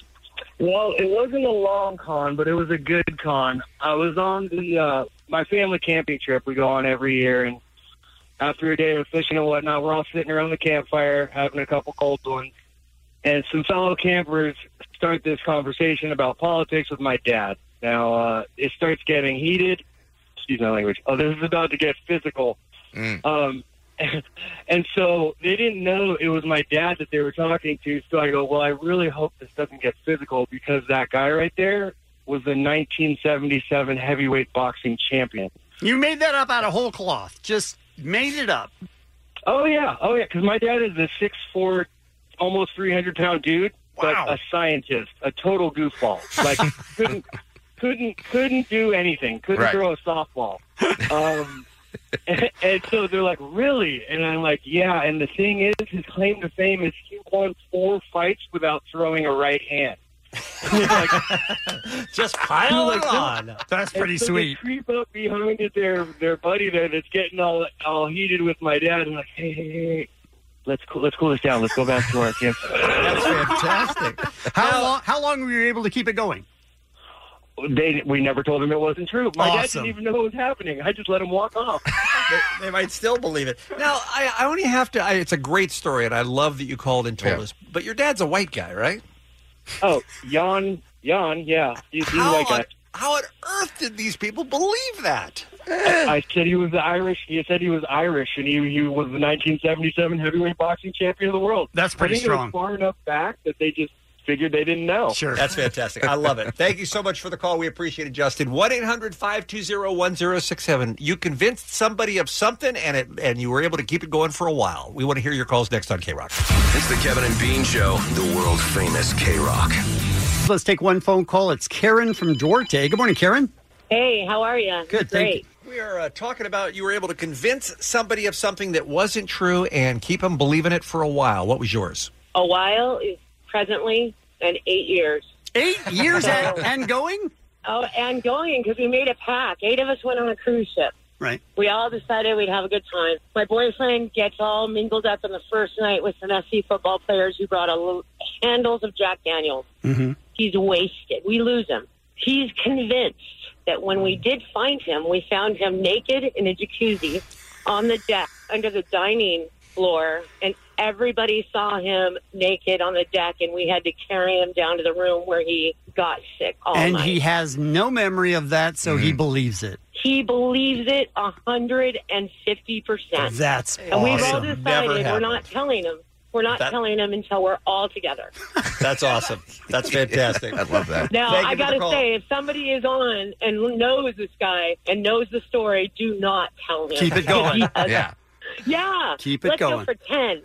O: Well, it wasn't a long con, but it was a good con. I was on the uh, my family camping trip we go on every year, and after a day of fishing and whatnot, we're all sitting around the campfire having a couple cold ones, and some fellow campers start this conversation about politics with my dad. Now, uh, it starts getting heated. Excuse my language. Oh, this is about to get physical.
L: Mm.
O: Um, and so they didn't know it was my dad that they were talking to. So I go, well, I really hope this doesn't get physical because that guy right there was the nineteen seventy-seven heavyweight boxing champion.
K: You made that up out of whole cloth. Just made it up.
O: Oh, yeah. Oh, yeah. Because my dad is a six foot four, almost three hundred pound dude, but a scientist, a total goofball. Like, couldn't, couldn't, couldn't do anything. Couldn't
L: Right.
O: throw a softball. Um, and, and so they're like, really? And I'm like, yeah. And the thing is, his claim to fame is he won four fights without throwing a right hand. like,
I: Just pile
O: like,
I: it on.
K: That's
O: and
K: pretty
O: so
K: sweet.
O: They creep up behind it, their their buddy there that's getting all all heated with my dad, and like, hey, hey, hey, let's cool, let's cool this down. Let's go back to our camp.
I: That's fantastic.
K: How long? How long were you able to keep it going?
O: They we never told him it wasn't true. My dad
K: Awesome.
O: didn't even know what was happening. I just let him walk off.
I: they, they might still believe it. Now, I, I only have to. I, it's a great story, and I love that you called and told
L: Yeah.
I: us. But your dad's a white guy, right?
O: Oh, Jan, Jan, yeah, he's, he's a
I: How
O: white guy.
I: on, how on earth did these people believe that?
O: I said he was Irish. He said he was Irish, and he he was the nineteen seventy-seven heavyweight boxing champion of the world.
K: That's pretty
O: I think
K: strong.
O: It was far enough back that they just figured they didn't know.
K: Sure.
I: That's fantastic. I love it. Thank you so much for the call. We appreciate it, Justin. one eight hundred five two zero one zero six seven. You convinced somebody of something, and it and you were able to keep it going for a while. We want to hear your calls next on K-Rock.
R: It's the Kevin and Bean Show, the world famous K-Rock.
K: Let's take one phone call. It's Karen from Duarte. Good morning, Karen.
P: Hey, how are you?
K: Good, thank
P: Great.
K: you.
I: We are uh, talking about you were able to convince somebody of something that wasn't true and keep them believing it for a while. What was yours?
P: A while is presently and eight years.
K: Eight years and, and going?
P: Oh, and going because we made a pack. Eight of us went on a cruise ship.
K: Right.
P: We all decided we'd have a good time. My boyfriend gets all mingled up on the first night with some S C football players who brought a little handles of Jack Daniels.
K: Mm-hmm.
P: He's wasted. We lose him. He's convinced that when we did find him, we found him naked in a jacuzzi on the deck under the dining floor, and everybody saw him naked on the deck, and we had to carry him down to the room where he got sick all
K: and
P: night.
K: he has no memory of that, so he believes it.
P: He believes it one hundred fifty percent.
K: That's
P: And we've all
I: awesome.
P: decided
I: Never
P: we're
I: happened.
P: not telling him. We're not
I: That-
P: telling him until we're all together.
I: That's awesome. That's fantastic.
L: I love that.
P: Now,
I: Thank
P: I
I: you for
P: got
I: the
P: to
I: call.
P: say, if somebody is on and knows this guy and knows the story, do not tell him.
K: Keep it going.
P: He has-
L: Yeah.
P: Yeah.
K: Keep it
P: Let's
K: going.
P: go for ten.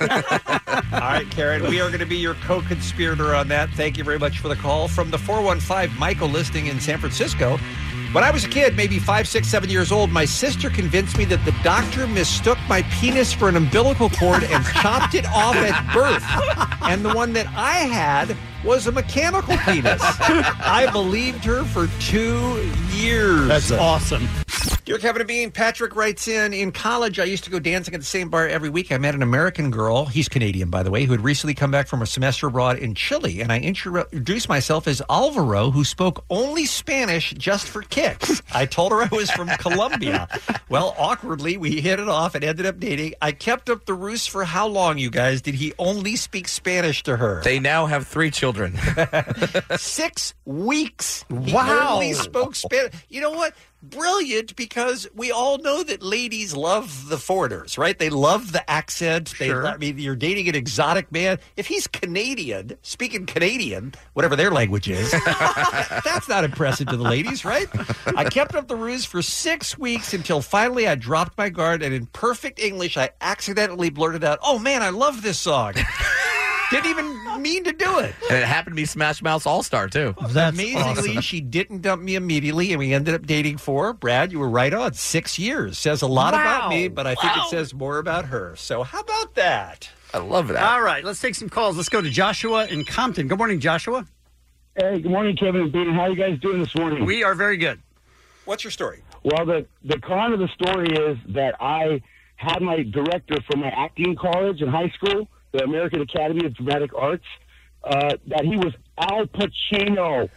I: All right, Karen, we are going to be your co-conspirator on that. Thank you very much for the call. From the four one five Michael listing in San Francisco. When I was a kid, maybe five, six, seven years old, my sister convinced me that the doctor mistook my penis for an umbilical cord and chopped it off at birth. And the one that I had was a mechanical penis. I believed her for two years.
K: That's awesome.
I: Dear Kevin and Bean, Patrick writes in, in college, I used to go dancing at the same bar every week. I met an American girl, he's Canadian, by the way, who had recently come back from a semester abroad in Chile. And I introduced myself as Alvaro, who spoke only Spanish just for kicks. I told her I was from Colombia. Well, awkwardly, we hit it off and ended up dating. I kept up the ruse for how long, you guys? Did he only speak Spanish to her?
L: They now have three children.
I: Six weeks. He
K: Wow.
I: only spoke Spanish. You know what? brilliant because we all know that ladies love the foreigners, right? They love the accent. They,
K: Sure.
I: I mean, you're dating an exotic man. If he's Canadian, speaking Canadian, whatever their language is, that's not impressive to the ladies, right? I kept up the ruse for six weeks until finally I dropped my guard, and in perfect English, I accidentally blurted out, "Oh man, I love this song." Didn't even mean to do it.
L: And it happened to be Smash Mouth's All-Star, too.
I: Amazingly, she didn't dump me immediately, and we ended up dating for, Brad, you were right on, six years. Says a lot
K: Wow.
I: about me, but I think
K: Wow.
I: it says more about her. So how about that?
L: I love that.
K: All right, let's take some calls. Let's go to Joshua in Compton. Good morning, Joshua.
A: Hey, good morning, Kevin and Bean. How are you guys doing this morning?
K: We are very good.
I: What's your story?
A: Well, the, the con of the story is that I had my director from my acting college in high school, the American Academy of Dramatic Arts, uh, that he was Al Pacino.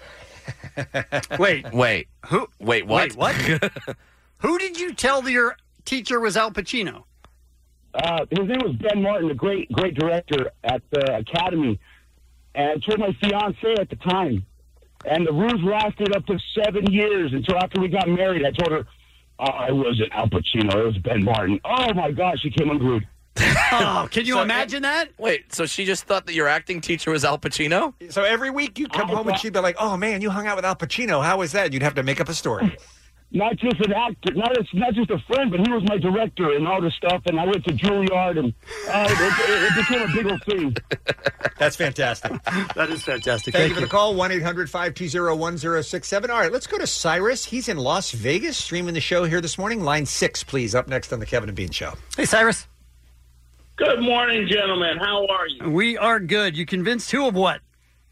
K: Wait.
L: Wait.
K: Who?
L: Wait, what?
K: Wait, what? Who did you tell your teacher was Al Pacino?
A: Uh, his name was Ben Martin, a great, great director at the Academy. And I told my fiance at the time. And the ruse lasted up to seven years until after we got married. I told her, oh, I wasn't Al Pacino. It was Ben Martin. Oh, my gosh, she came unglued.
K: Oh, can you
L: So-
K: imagine that?
L: Wait, so she just thought that your acting teacher was Al Pacino?
I: So every week you'd come home and she'd be like, "Oh man, you hung out with Al Pacino. How was that?" You'd have to make up a story.
A: Not just an actor, not just, not just a friend, but he was my director and all this stuff. And I went to Juilliard, and uh, it, it, it became a bigger thing.
I: That's fantastic.
K: That is fantastic.
I: Thank,
K: Thank
I: you for
K: you.
I: the call, one eight hundred five two zero one zero six seven. All right, let's go to Cyrus. He's in Las Vegas, streaming the show here this morning. Line six, please, up next on the Kevin and Bean Show.
K: Hey, Cyrus.
C: Good morning, gentlemen. How are you?
K: We are good. You convinced who of what?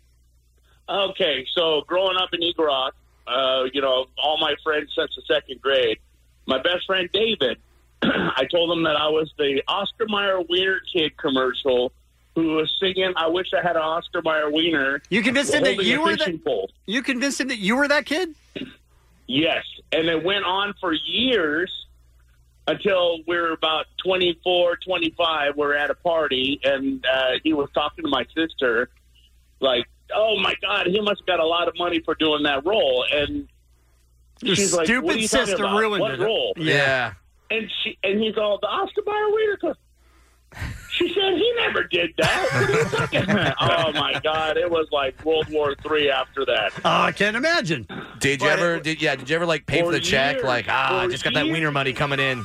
C: Okay, so growing up in Eagle Rock, uh, you know, all my friends since the second grade, my best friend David, I told him that I was the Oscar Mayer Wiener Kid commercial who was singing, "I wish I had an Oscar Mayer Wiener."
K: You convinced him that
C: holding
K: you
C: a
K: were
C: fishing
K: that.
C: pole.
K: You convinced him that you were that kid?
C: Yes, and it went on for years until we were about twenty-four, twenty-five. We're at a party, and uh, he was talking to my sister, like, "Oh, my God, he must have got a lot of money for doing that role." And
K: Your
C: she's like,
K: stupid
C: "What are you talking
K: sister
C: about?
K: ruined
C: What
K: it."
C: role?"
K: Yeah.
C: And she and he's all, "The Oscar Mayer Wiener." Co-" She said, "He never did that." What are you talking about? Oh, my God, it was like World War Three after that.
K: Oh, I can't imagine.
L: Did you
C: But
L: ever?
C: it-
L: Did yeah? Did you ever like pay for
C: For
L: the check?
C: years,
L: Like ah, I
C: for
L: just got that
C: years.
L: wiener money coming in.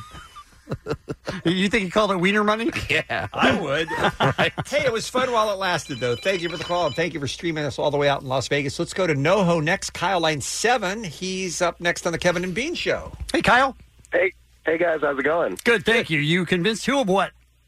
K: You think he called it wiener money?
L: Yeah,
I: I would. Hey, it was fun while it lasted, though. Thank you for the call, and thank you for streaming us all the way out in Las Vegas. Let's go to NoHo next. Kyle, line seven. He's up next on the Kevin and Bean Show.
K: Hey, Kyle.
S: Hey, hey guys, how's it going?
K: Good, thank you. You convinced who of what?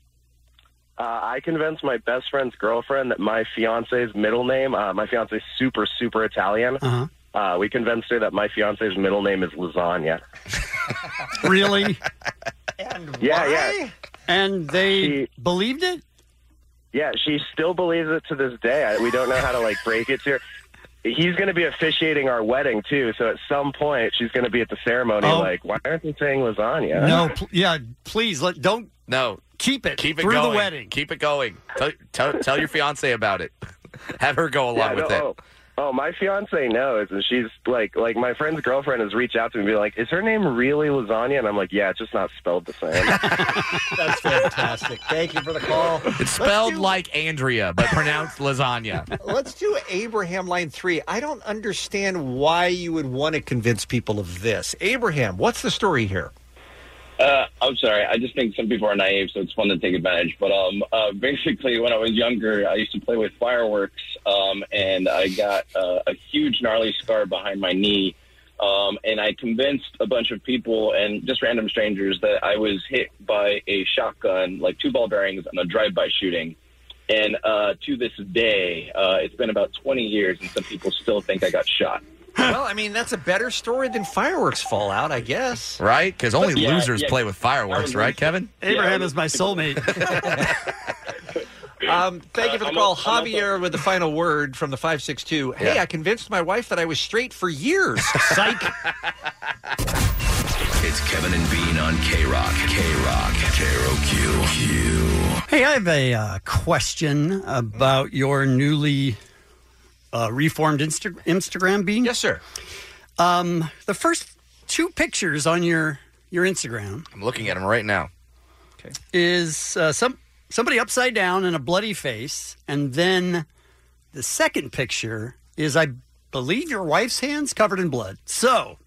S: Uh, I convinced my best friend's girlfriend that my fiance's middle name, uh, my fiance's super, super Italian.
K: Uh-huh.
S: Uh, we convinced her that my fiance's middle name is lasagna.
K: Really?
I: And
S: Yeah,
I: why?
S: yeah.
K: And they believed it?
S: Yeah, she still believes it to this day. I, we don't know how to, like, break it to her. He's going to be officiating our wedding, too, so at some point she's going to be at the ceremony
K: Oh.
S: like, why aren't they saying lasagna?
K: No, pl- yeah, please, let don't
L: No,
K: keep it
L: keep it
K: through
L: going.
K: the wedding.
L: Keep it going. Tell, tell, tell your fiance about it. Have her go along
S: Yeah,
L: with
S: no,
L: it.
S: Oh, oh, my fiance knows, and she's like, like my friend's girlfriend has reached out to me and be like, "Is her name really lasagna?" And I'm like, "Yeah, it's just not spelled the same."
I: That's fantastic. Thank you for the call.
L: It's spelled like Andrea, but pronounced lasagna.
I: Let's do Abraham, line three. I don't understand why you would want to convince people of this. Abraham, what's the story here?
T: Uh, I'm sorry. I just think some people are naive, so it's fun to take advantage. But um, uh, basically, when I was younger, I used to play with fireworks, um, and I got uh, a huge gnarly scar behind my knee. Um, and I convinced a bunch of people and just random strangers that I was hit by a shotgun, like two ball bearings, on a drive-by shooting. And uh, to this day, uh, it's been about twenty years, and some people still think I got shot.
I: Well, I mean, that's a better story than fireworks fallout, I guess.
L: Right? Because only
I: Yeah,
L: losers
I: yeah.
L: play with fireworks, right, Kevin?
K: Abraham is my soulmate.
I: Um, thank you for the
T: I'm
I: call.
T: a- I'm
I: Javier with the final word from the five six two. Hey,
L: Yeah.
I: I convinced my wife that I was straight for years. Psych.
R: It's Kevin and Bean on K-Rock. K-Rock. K R O Q.
K: Hey, I have a uh, question about your newly uh, reformed Insta- Instagram, Bean.
I: Yes, sir.
K: Um, the first two pictures on your your Instagram.
L: I'm looking at them right now.
K: Okay. Is uh, some somebody upside down and a bloody face, and then the second picture is, I believe, your wife's hands covered in blood. So,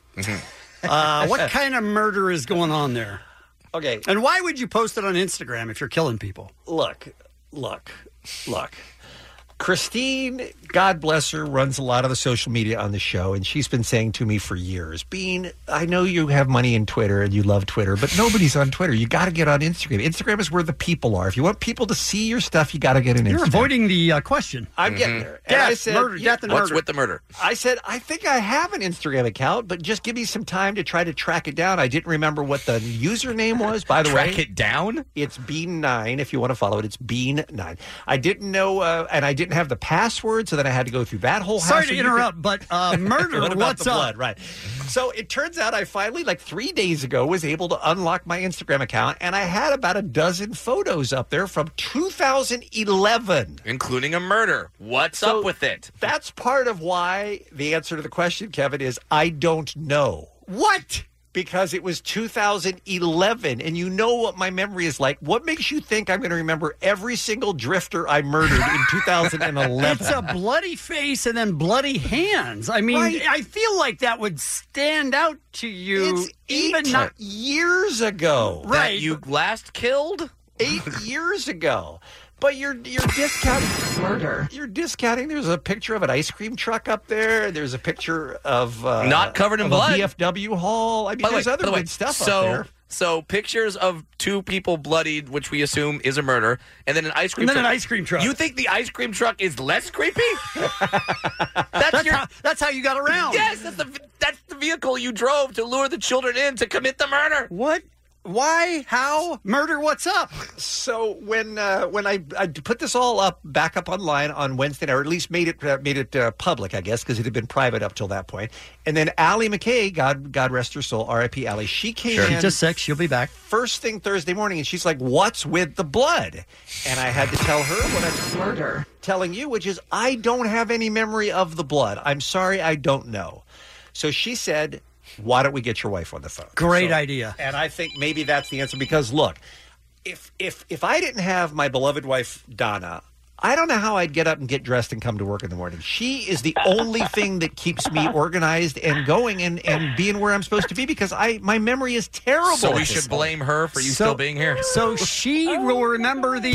K: uh, what kind of murder is going on there?
I: Okay.
K: And why would you post it on Instagram if you're killing people?
I: Look, look, look. Christine, God bless her, runs a lot of the social media on the show, and she's been saying to me for years, Bean, I know you have money in Twitter and you love Twitter, but nobody's on Twitter. You got to get on Instagram. Instagram is where the people are. If you want people to see your stuff, you got to get an Instagram.
K: You're avoiding the uh, question.
I: I'm getting there. And
K: Death,
I: I said,
K: murder,
I: yeah,
K: death, and
L: What's
K: murder.
L: with the murder?
I: I said, I think I have an Instagram account, but just give me some time to try to track it down. I didn't remember what the username was, by the
L: Track
I: way.
L: it down?
I: It's Bean nine. If you want to follow it, it's Bean nine. I didn't know, uh, and I didn't have the password, so then I had to go through that whole house.
K: Sorry to
I: So you
K: interrupt,
I: could-
K: but uh, murder,
I: What about
K: what's
I: the
K: up?
I: blood? Right. So it turns out I finally, like three days ago, was able to unlock my Instagram account, and I had about a dozen photos up there from two thousand eleven.
L: Including a murder. What's
I: So
L: up with it?
I: That's part of why the answer to the question, Kevin, is I don't know.
K: What?
I: Because it was two thousand eleven, and you know what my memory is like. What makes you think I'm going to remember every single drifter I murdered in two thousand eleven?
K: It's a bloody face and then bloody hands. I mean,
I: Right.
K: I feel like that would stand out to you.
I: It's
K: even
I: eight
K: not
I: years ago.
L: That
K: right.
L: you last killed?
I: Eight years ago. But you're you're discounting murder. You're discounting. There's a picture of an ice cream truck up there. There's a picture of uh,
L: Not covered in
I: of
L: blood.
I: A V F W hall. I mean,
L: By the
I: there's
L: way-
I: other
L: by the way,
I: good stuff
L: so,
I: up there.
L: So pictures of two people bloodied, which we assume is a murder, and then an ice cream
K: And then
L: truck.
K: an ice cream truck.
L: You think the ice cream truck is less creepy? that's
K: That's
L: your.
K: how, that's how you got around.
L: Yes, that's the that's the vehicle you drove to lure the children in to commit the murder.
K: What? Why? How? Murder? What's up?
I: So when uh, when I, I put this all up back up online on Wednesday night, or at least made it uh, made it uh, public, I guess, because it had been private up till that point. And then Allie McKay, God God rest her soul, R I P Allie, she came
K: Sure.
I: in
K: She's just sick. She'll be back.
I: first thing Thursday morning, and she's like, "What's with the blood?" And I had to tell her what I'm murder telling you, which is I don't have any memory of the blood. I'm sorry, I don't know. So she said, why don't we get your wife on the phone?
K: Great
I: So-
K: idea.
I: And I think maybe that's the answer, because look, if if if I didn't have my beloved wife Donna, I don't know how I'd get up and get dressed and come to work in the morning. She is the only thing that keeps me organized and going and, and being where I'm supposed to be, because I my memory is terrible.
L: So we
I: at this
L: should
I: point.
L: blame her for you
K: So-
L: still being here.
K: So she will remember the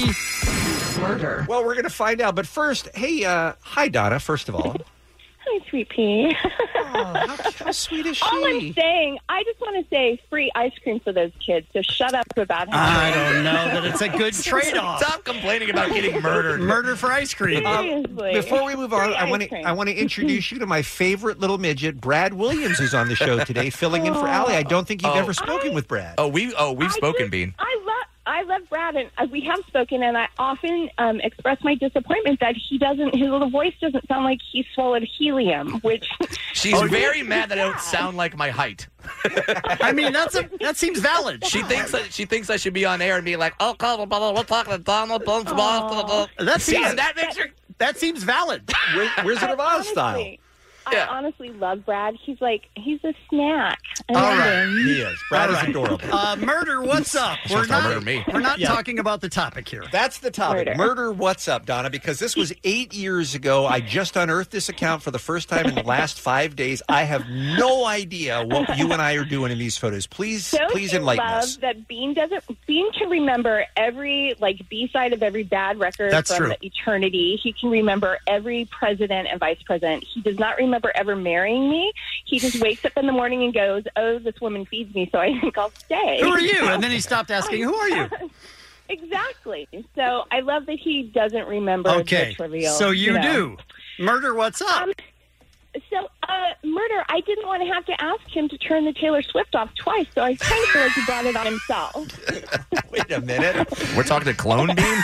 I: murder. Well, we're going to find out. But first, hey, uh, hi Donna. First of all,
P: Hi, sweet pea.
I: how, how sweet is she?
P: All I'm saying, I just want to say free ice cream for those kids. So shut up about how.
K: I don't know that it's a good trade-off.
L: Stop complaining about getting murdered.
K: Murder for ice cream.
P: Seriously.
I: Before we move on,
P: Free
I: I
P: ice
I: want to
P: cream.
I: I want to introduce you to my favorite little midget, Brad Williams, who's on the show today, filling in for Allie. I don't think you've
L: Oh.
I: ever spoken with Brad.
L: Oh, we oh we've
P: I
L: spoken,
P: just-
L: Bean.
P: I love. I love Brad, and uh, we have spoken, and I often um, express my disappointment that he doesn't. His little voice doesn't sound like he swallowed helium, which
L: She's
P: Oh,
L: very
P: yeah.
L: mad that I don't sound like my height.
K: I mean, that's a that seems valid.
L: She thinks that she thinks I should be on air and be like, "Oh, blah, blah, blah, we're talking to Donald, blah, blah, blah, blah."
K: That
L: See,
K: seems
L: and that makes her.
K: that seems valid.
I: Wizard of Oz style.
P: honestly,
L: Yeah.
P: I honestly love Brad. He's like he's a snack. I
K: All
P: love
K: right.
P: him.
I: He is. Brad
K: All
I: is
K: right.
I: adorable.
K: Uh, murder, what's up?
L: She'll
K: We're
L: tell
K: not,
L: murder me.
K: we're not
I: Yeah.
K: talking about the topic here.
I: That's the topic.
P: Murder.
I: Murder, what's up, Donna? Because this was eight years ago. I just unearthed this account for the first time in the last five days. I have no idea what you and I are doing in these photos. Please,
P: Don't
I: please
P: you
I: enlighten
P: love
I: us.
P: that Bean doesn't? Bean can remember every like B side of every bad record
K: That's
P: from
K: true.
P: eternity. He can remember every president and vice president. He does not remember ever marrying me. He just wakes up in the morning and goes, "Oh, this woman feeds me, so I think I'll stay."
K: Who are you? And then he stopped asking, who are you?
P: Exactly. So I love that he doesn't remember
K: Okay,
P: the trivial.
K: so you
P: know.
K: do. Murder, what's up?
P: Um, So, uh, murder, I didn't want to have to ask him to turn the Taylor Swift off twice, so I kind of feel like he brought it on himself.
I: Wait a minute.
L: We're talking to Clone Bean.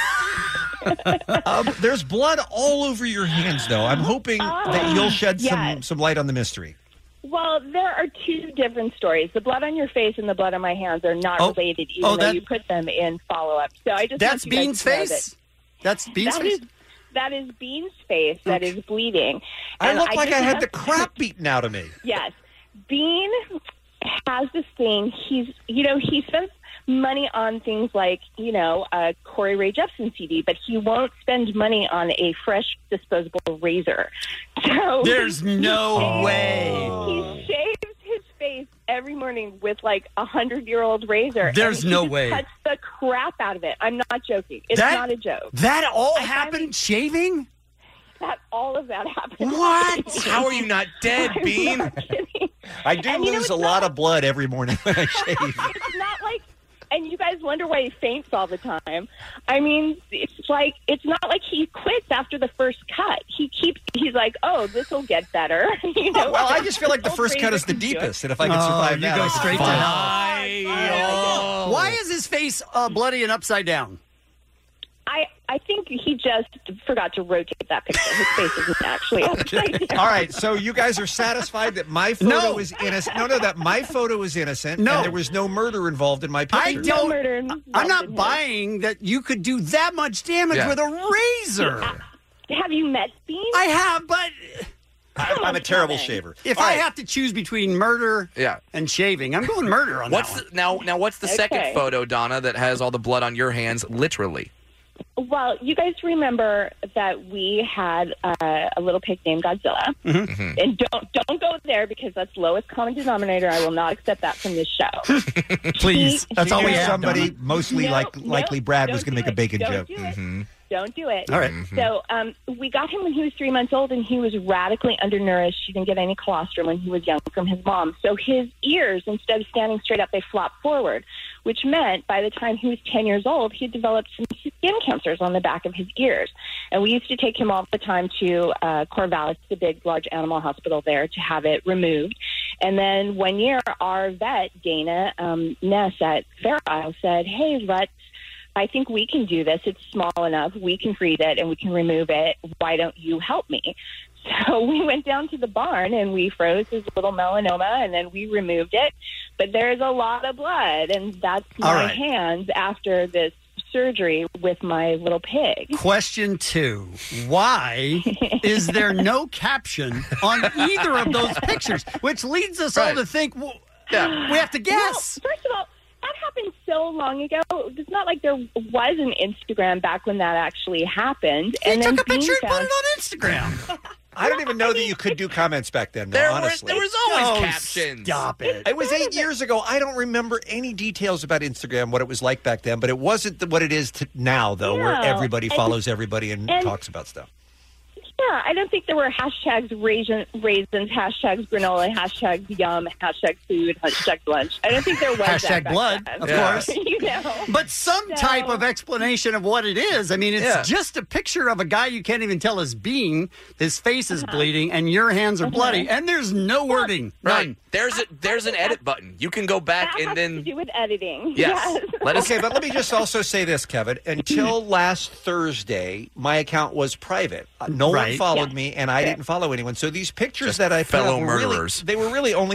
I: Um, there's blood all over your hands, though. I'm hoping that you'll shed some,
P: yes.
I: some light on the mystery.
P: Well, there are two different stories. The blood on your face and the blood on my hands are not
K: Oh.
P: related, even
K: Oh,
P: though
K: that-
P: you put them in follow-up. So I just
K: That's
P: want you guys
K: Bean's
P: to know
K: face? That's
P: That,
K: Bean's
P: that
K: face?
P: is that is Bean's face that is bleeding.
I: I
P: And
I: look like I
P: just
I: had
P: have-
I: the crap beaten out of me.
P: Yes. Bean
B: has this thing. He's, you know, he spends money on things like, you know, a Corey Ray Jepsen C D, but he won't spend money on a fresh disposable razor. So
K: There's no
B: he
K: way.
B: He shaves his face every morning with like a hundred-year-old razor.
K: There's
B: and he
K: no
B: just
K: way.
B: Cuts the crap out of it. I'm not joking. It's
K: That-
B: not a joke.
K: That all
B: I
K: happened
B: finally-
K: shaving?
B: That all of that happened.
L: What? How are you not dead,
B: I'm
L: Bean?
B: not kidding.
I: I do
B: And you know,
I: lose
B: it's
I: a lot of blood every morning when I shave.
B: It's not like, and you guys wonder why he faints all the time. I mean, it's like, it's not like he quits after the first cut. He keeps, he's like, oh, this will get better. you know,
I: Well, I just feel like the
B: Old
I: first cut
B: razor
I: is the
B: can do it.
I: deepest, and if I can
K: Oh,
I: survive
K: you
I: that,
K: go
I: I can
K: straight to
I: fine.
K: hell. Why is his face uh, bloody and upside down?
B: I, I think he just forgot to rotate that picture. His face isn't actually upside down.
I: All right, so you guys are satisfied that my photo
K: No.
I: is innocent? No, no, that my photo is innocent.
K: No.
I: and there was no murder involved in my picture.
K: I don't. I'm not buying that you could do that much damage
I: Yeah.
K: with a razor.
B: Have you met Bean?
K: I have, but
I: I, I'm a terrible shaver.
K: if
I: All
K: I
I: right.
K: have to choose between murder
L: Yeah.
K: and shaving, I'm going murder on
L: What's
K: that
L: the, now? Now, what's the second
B: Okay.
L: photo, Donna, that has all the blood on your hands, literally?
B: Well, you guys remember that we had uh, a little pig named Godzilla.
L: Mhm.
B: And don't don't go there because that's lowest common denominator. I will not accept that from this show.
K: Please,
B: He-
K: that's all
I: You
K: we
I: knew
K: have.
I: somebody,
K: Donna.
I: mostly
B: No,
I: like
B: no,
I: likely Brad, was
B: don't
I: going to
B: do
I: make a
B: it.
I: bacon
B: Don't
I: joke.
B: do it.
L: Mhm.
B: Don't do it.
K: All right.
B: So um, we got him when he was three months old, and he was radically undernourished. He didn't get any colostrum when he was young from his mom. So his ears, instead of standing straight up, they flopped forward, which meant by the time he was ten years old, he had developed some skin cancers on the back of his ears. And we used to take him all the time to uh, Corvallis, the big, large animal hospital there, to have it removed. And then one year, our vet, Dana um, Ness at Fair Isle, said, hey, let's I think we can do this. It's small enough. We can freeze it and we can remove it. Why don't you help me? So we went down to the barn and we froze his little melanoma and then we removed it. But there's a lot of blood, and that's
K: All
B: my
K: right.
B: hands after this surgery with my little pig.
K: Question two. Why is there no caption on either of those pictures? Which leads us all
L: Right.
K: to think, well, we have to guess.
B: Well, first of all, that happened so long ago. It's not like there was an Instagram back when that actually happened.
K: He
B: and
K: took
B: then
K: a picture
B: Bean
K: and put
B: found-
K: it on Instagram.
I: I don't even know that you could do comments back then, though,
L: There were
I: honestly.
L: there was always
K: Oh,
L: captions.
K: Stop it.
I: It was eight years ago. I don't remember any details about Instagram, what it was like back then, but it wasn't the, what it is to now, though, where
B: No.
I: everybody
B: And-
I: follows everybody and,
B: and-
I: talks about stuff.
B: Yeah, I don't think there were hashtags raisin, raisins, hashtags granola, hashtags yum, hashtag food, hashtag lunch. I don't think there was that
K: Hashtag
B: back
K: blood,
B: then.
K: of
L: Yeah.
K: course.
B: you know.
K: But some
B: So-
K: type of explanation of what it is. I mean, it's
L: Yeah.
K: just a picture of a guy you can't even tell is Bean. His face is
B: Uh-huh.
K: bleeding, and your hands are bloody, and there's no wording.
L: Right.
K: None.
L: There's a there's an edit button. You can go back
B: That
L: and
B: has
L: then
B: to do with editing.
L: yes. Let us
I: Okay, but let me just also say this, Kevin. Until last Thursday, my account was private. Uh, No one
K: Right.
I: followed
B: Yeah.
I: me, and I didn't follow anyone. So these pictures
L: Just
I: that I put up
L: fellow
I: were really-
L: murderers.
I: they were really only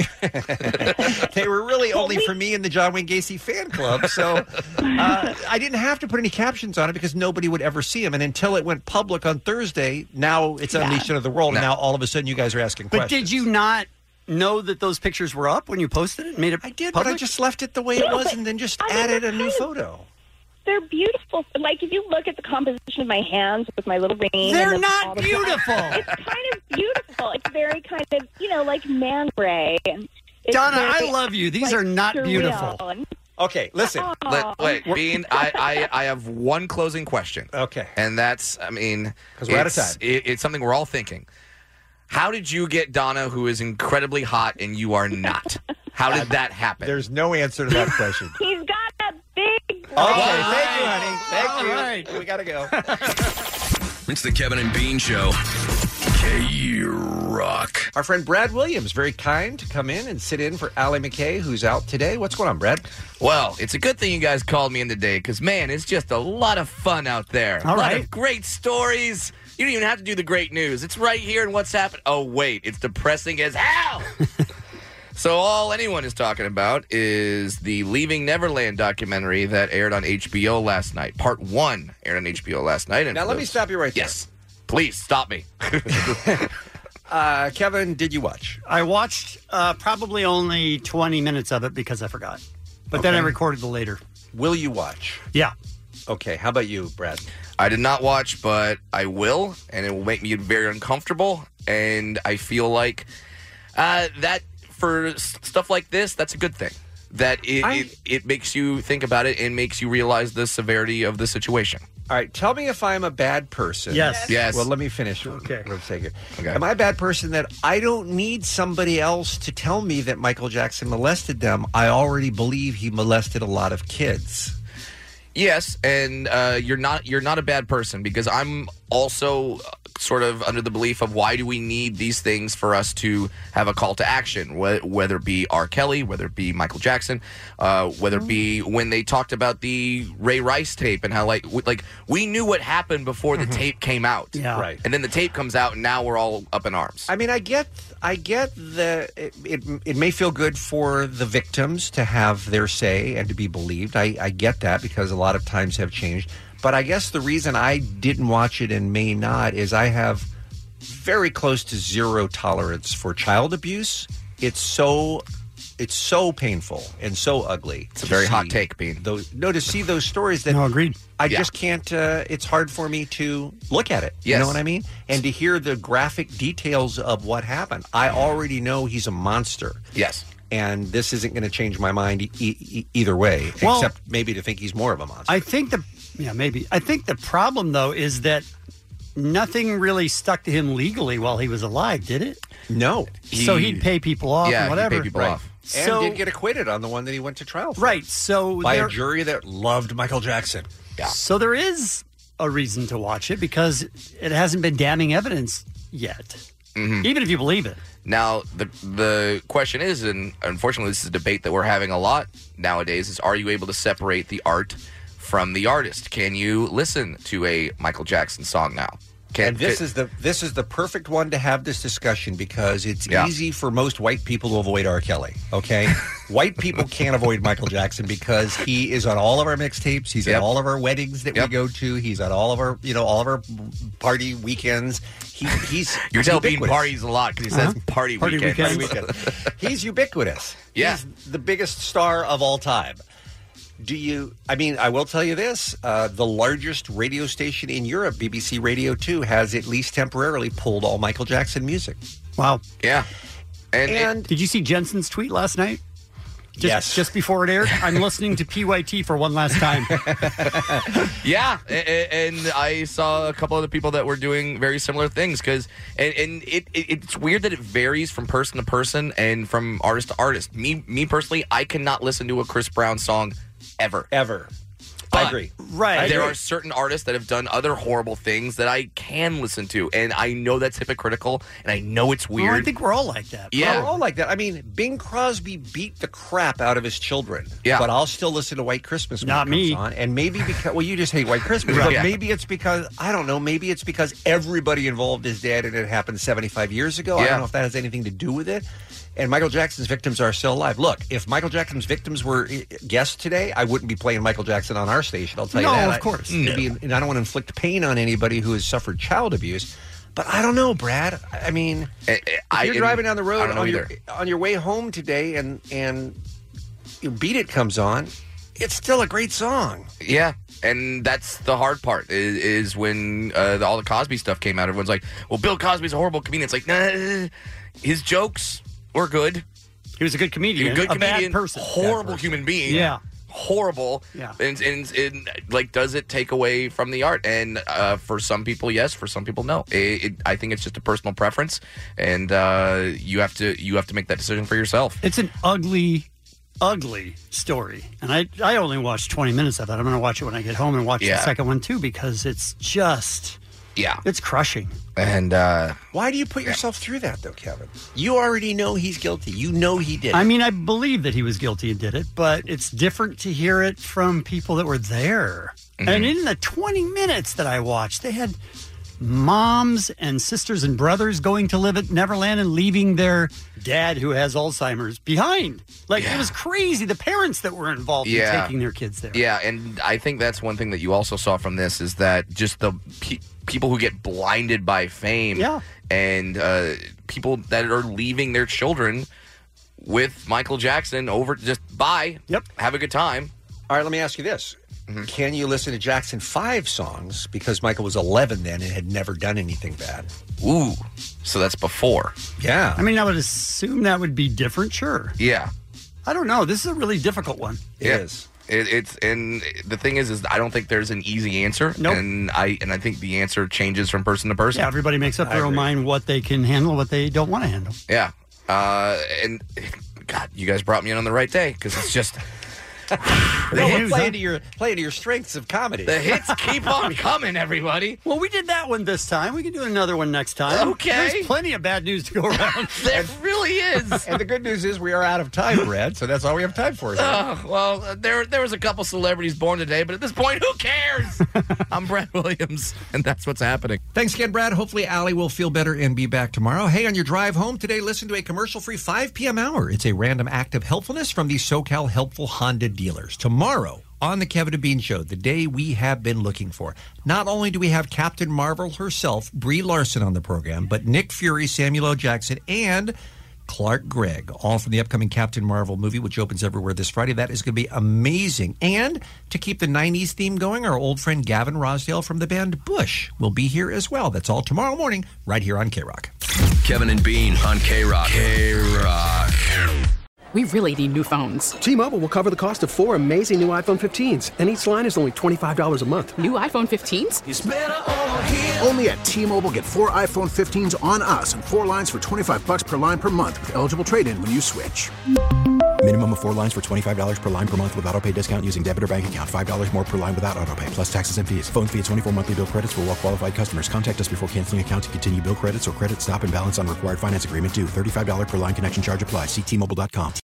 I: they were really
B: Well,
I: only
B: we-
I: for me and the John Wayne Gacy fan club. So uh, I didn't have to put any captions on it because nobody would ever see them. And until it went public on Thursday, now it's unleashed into the world.
L: No.
I: And now all of a sudden, you guys are asking
K: But
I: questions.
K: did you not know that those pictures were up when you posted it? Made it
I: I did,
K: public?
I: but I just left it the way it
B: No,
I: was,
B: but-
I: and then just
B: I mean,
I: added a
B: they're
I: new
B: kind of-
I: photo.
B: They're beautiful. Like, if you look at the composition of my hands with my little ring.
K: They're
B: and the,
K: not
B: all the
K: beautiful.
B: It's kind of beautiful. It's very kind of, you know, like man ray. And it's
K: Donna, I
B: very,
K: love you. These
B: like,
K: are not
B: surreal.
K: beautiful.
B: And-
I: Okay, listen.
L: let, wait, Bean. I, I I have one closing question.
I: Okay.
L: And that's, I mean,
I: 'Cause we're out of
L: it's-
I: time.
L: It, it's something we're all thinking. How did you get Donna, who is incredibly hot, and you are not? How did that happen?
I: There's no answer to that question.
B: He's got a big.
I: Okay, thank you, honey. Thank
K: All
I: you.
K: right.
I: We gotta go.
R: It's the Kevin and Bean Show. K-Rock.
I: Our friend Brad Williams, very kind to come in and sit in for Allie McKay, who's out today. What's going on, Brad?
L: Well, it's a good thing you guys called me in today because, man, it's just a lot of fun out there.
K: All
L: a lot
K: right.
L: of great stories. You don't even have to do the great news. It's right here in what's happened. Oh, wait, it's depressing as hell. So all anyone is talking about is the Leaving Neverland documentary that aired on H B O last night. Part one aired on H B O last night. And
I: Now,
L: for
I: let me
L: those-
I: stop you right there.
L: Yes. Please, stop me.
I: Uh, Kevin, did you watch?
K: I watched uh, probably only twenty minutes of it because I forgot. But then I
I: Okay.
K: recorded the later.
I: Will you watch?
K: Yeah.
I: Okay. How about you, Brad?
L: I did not watch, but I will, and it will make me very uncomfortable. And I feel like uh, that for s- stuff like this, that's a good thing. That it,
I: I-
L: it it makes you think about it and makes you realize the severity of the situation.
I: All right, tell me if I'm a bad person.
L: Yes. Yes.
I: Well, let me finish. Okay. For a second.
L: Okay.
I: Am I a bad person that I don't need somebody else to tell me that Michael Jackson molested them? I already believe he molested a lot of kids.
L: Yes, and uh, you're not you're not a bad person, because I'm also sort of under the belief of why do we need these things for us to have a call to action, wh- whether it be R. Kelly, whether it be Michael Jackson, uh, whether it be when they talked about the Ray Rice tape and how like w- like we knew what happened before the tape came out,
I: Yeah. Right.
L: And then the tape comes out, and now we're all up in arms.
I: I mean, I get, I get the. It, it, it may feel good for the victims to have their say and to be believed. I, I get that because a lot of times have changed. But I guess the reason I didn't watch it and may not is I have very close to zero tolerance for child abuse. It's so, it's so painful and so ugly.
L: It's a very hot take, Bean.
I: Those, no, to see those stories that
K: no, agreed.
I: I
L: Yeah.
I: just can't. Uh, it's hard for me to look at it. You
L: Yes.
I: know what I mean? And to hear the graphic details of what happened. I already know he's a monster.
L: Yes.
I: And this isn't going to change my mind e- e- either way,
K: Well-
I: except maybe to think he's more of a monster.
K: I think the yeah maybe I think the problem though is that nothing really stuck to him legally while he was alive, did it?
I: No.
K: so he'd pay people off
I: Yeah,
K: and
I: he'd
K: whatever.
I: pay people off. And
K: So
I: did get acquitted on the one that he went to trial for.
K: right, so
I: By
K: there,
I: a jury that loved Michael Jackson.
K: so there is a reason to watch it because it hasn't been damning evidence yet,
L: Mhm.
K: even if you believe it.
L: Now, the the question is, and unfortunately this is a debate that we're having a lot nowadays, is are you able to separate the art from the artist? Can you listen to a Michael Jackson song now? Can,
I: And this
L: can-
I: is the this is the perfect one to have this discussion because it's
L: Yeah.
I: easy for most white people to avoid R. Kelly. Okay, white people can't avoid Michael Jackson because he is on all of our mixtapes. He's
L: Yep.
I: at all of our weddings that
L: Yep.
I: we go to. He's at all of our you know all of our party weekends. He, he's
L: You're telling Bean
I: ubiquitous.
L: parties a lot because he says party,
I: Party
L: weekend.
I: weekend. weekend. He's ubiquitous.
L: Yeah.
I: He's the biggest star of all time. Do you, I mean, I will tell you this. Uh, the largest radio station in Europe, B B C Radio two, has at least temporarily pulled all Michael Jackson music.
K: Wow.
L: Yeah. And,
I: And-
K: did you see Jensen's tweet last night? Just,
I: Yes.
K: Just before it aired, I'm listening to P Y T for one last time.
L: Yeah, a- a- and I saw a couple other people that were doing very similar things because, and, and it, it it's weird that it varies from person to person and from artist to artist. Me, me personally, I cannot listen to a Chris Brown song ever,
I: ever.
L: But
I: I agree.
K: Right.
L: There
I: agree.
L: are certain artists that have done other horrible things that I can listen to, and I know that's hypocritical, and I know it's weird.
K: Well, I think we're all like that.
L: Yeah.
I: We're all like that. I mean, Bing Crosby beat the crap out of his children.
L: Yeah.
I: But I'll still listen to White Christmas when
K: Not
I: it comes
K: me.
I: on. And maybe because, well, you just hate White Christmas.
L: Right.
I: But
L: Yeah.
I: maybe it's because, I don't know, maybe it's because everybody involved is dead and it happened seventy-five years ago. I
L: Yeah.
I: don't know if that has anything to do with it. And Michael Jackson's victims are still alive. Look, if Michael Jackson's victims were uh, guests today, I wouldn't be playing Michael Jackson on our station. I'll tell you
K: No,
I: that.
K: of
I: I-
K: course.
I: it'd be- and I don't want to inflict pain on anybody who has suffered child abuse. But I don't know, Brad. I mean,
L: I-
I: if
L: I-
I: you're driving down the
L: I
I: road
L: don't know
I: on your,
L: either.
I: on your way home today and and you Beat It comes on, it's still a great song.
L: Yeah, and that's the hard part is, is when uh, the, all the Cosby stuff came out. Everyone's like, "Well, Bill Cosby's a horrible comedian." It's like, nah, his jokes were good.
K: He was a good comedian.
L: He was a good
K: a bad
L: comedian,
K: person.
L: horrible human being.
K: Yeah.
L: horrible.
K: Yeah.
L: And, and, and like, does it take away from the art? And uh, for some people, yes. For some people, no. It, it, I think it's just a personal preference, and uh, you have to you have to make that decision for yourself.
K: It's an ugly, ugly story. And I, I only watched twenty minutes of it. I'm going to watch it when I get home and watch
L: Yeah.
K: the second one, too, because it's just,
L: Yeah.
K: it's crushing.
L: And uh,
I: Why do you put yourself through that, though, Kevin? You already know he's guilty. You know he did.
K: I
I: it.
K: mean, I believe that he was guilty and did it, but it's different to hear it from people that were there.
L: Mm-hmm.
K: And in the twenty minutes that I watched, they had moms and sisters and brothers going to live at Neverland and leaving their dad, who has Alzheimer's, behind. Like, it was crazy. The parents that were involved in taking their kids there.
L: Yeah, and I think that's one thing that you also saw from this is that just the pe- people who get blinded by fame.
K: Yeah.
L: And uh, people that are leaving their children with Michael Jackson over just bye.
K: Yep.
L: Have a good time.
I: All right, let me ask you this.
L: Mm-hmm.
I: Can you listen to Jackson five songs because Michael was eleven then and had never done anything bad?
L: Ooh, so that's before.
I: Yeah.
K: I mean, I would assume that would be different, sure.
L: Yeah.
K: I don't know. This is a really difficult one.
I: It
L: Yeah.
I: is.
L: It, it's and the thing is, is I don't think there's an easy answer.
K: Nope.
L: And I and I think the answer changes from person to person.
K: Yeah, everybody makes up their own mind what they can handle, what they don't want to handle.
L: Yeah. Uh, and God, you guys brought me in on the right day because it's just.
I: The hits, play, into your, play into your strengths of comedy.
L: The hits keep on coming, everybody.
K: Well, we did that one this time. We can do another one next time.
L: Okay.
K: There's plenty of bad news to go around.
L: There really is.
I: And the good news is we are out of time, Brad, so that's all we have time for.
L: Oh, well, uh, there there was a couple celebrities born today, but at this point, who cares? I'm Brad Williams, and that's what's happening.
I: Thanks again, Brad. Hopefully, Allie will feel better and be back tomorrow. Hey, on your drive home today, listen to a commercial-free five p.m. hour. It's a random act of helpfulness from the SoCal Helpful Honda dealers. Tomorrow, on the Kevin and Bean Show, the day we have been looking for. Not only do we have Captain Marvel herself, Brie Larson, on the program, but Nick Fury, Samuel L. Jackson, and Clark Gregg, all from the upcoming Captain Marvel movie, which opens everywhere this Friday. That is going to be amazing. And to keep the nineties theme going, our old friend Gavin Rosdale from the band Bush will be here as well. That's all tomorrow morning, right here on K-Rock.
R: Kevin and Bean on K-Rock. K-Rock.
N: We really need new phones.
U: T-Mobile will cover the cost of four amazing new iPhone fifteens, and each line is only twenty-five dollars a month.
N: New iPhone fifteens?
U: It's better over
V: here. Only at T-Mobile, get four iPhone fifteens on us and four lines for twenty-five bucks per line per month with eligible trade-in when you switch.
W: Minimum of four lines for twenty-five dollars per line per month with autopay discount using debit or bank account. five dollars more per line without autopay, plus taxes and fees. Phone fee at twenty-four monthly bill credits for well-qualified customers. Contact us before canceling account to continue bill credits or credit stop and balance on required finance agreement due. thirty-five dollars per line connection charge applies. See T Mobile dot com.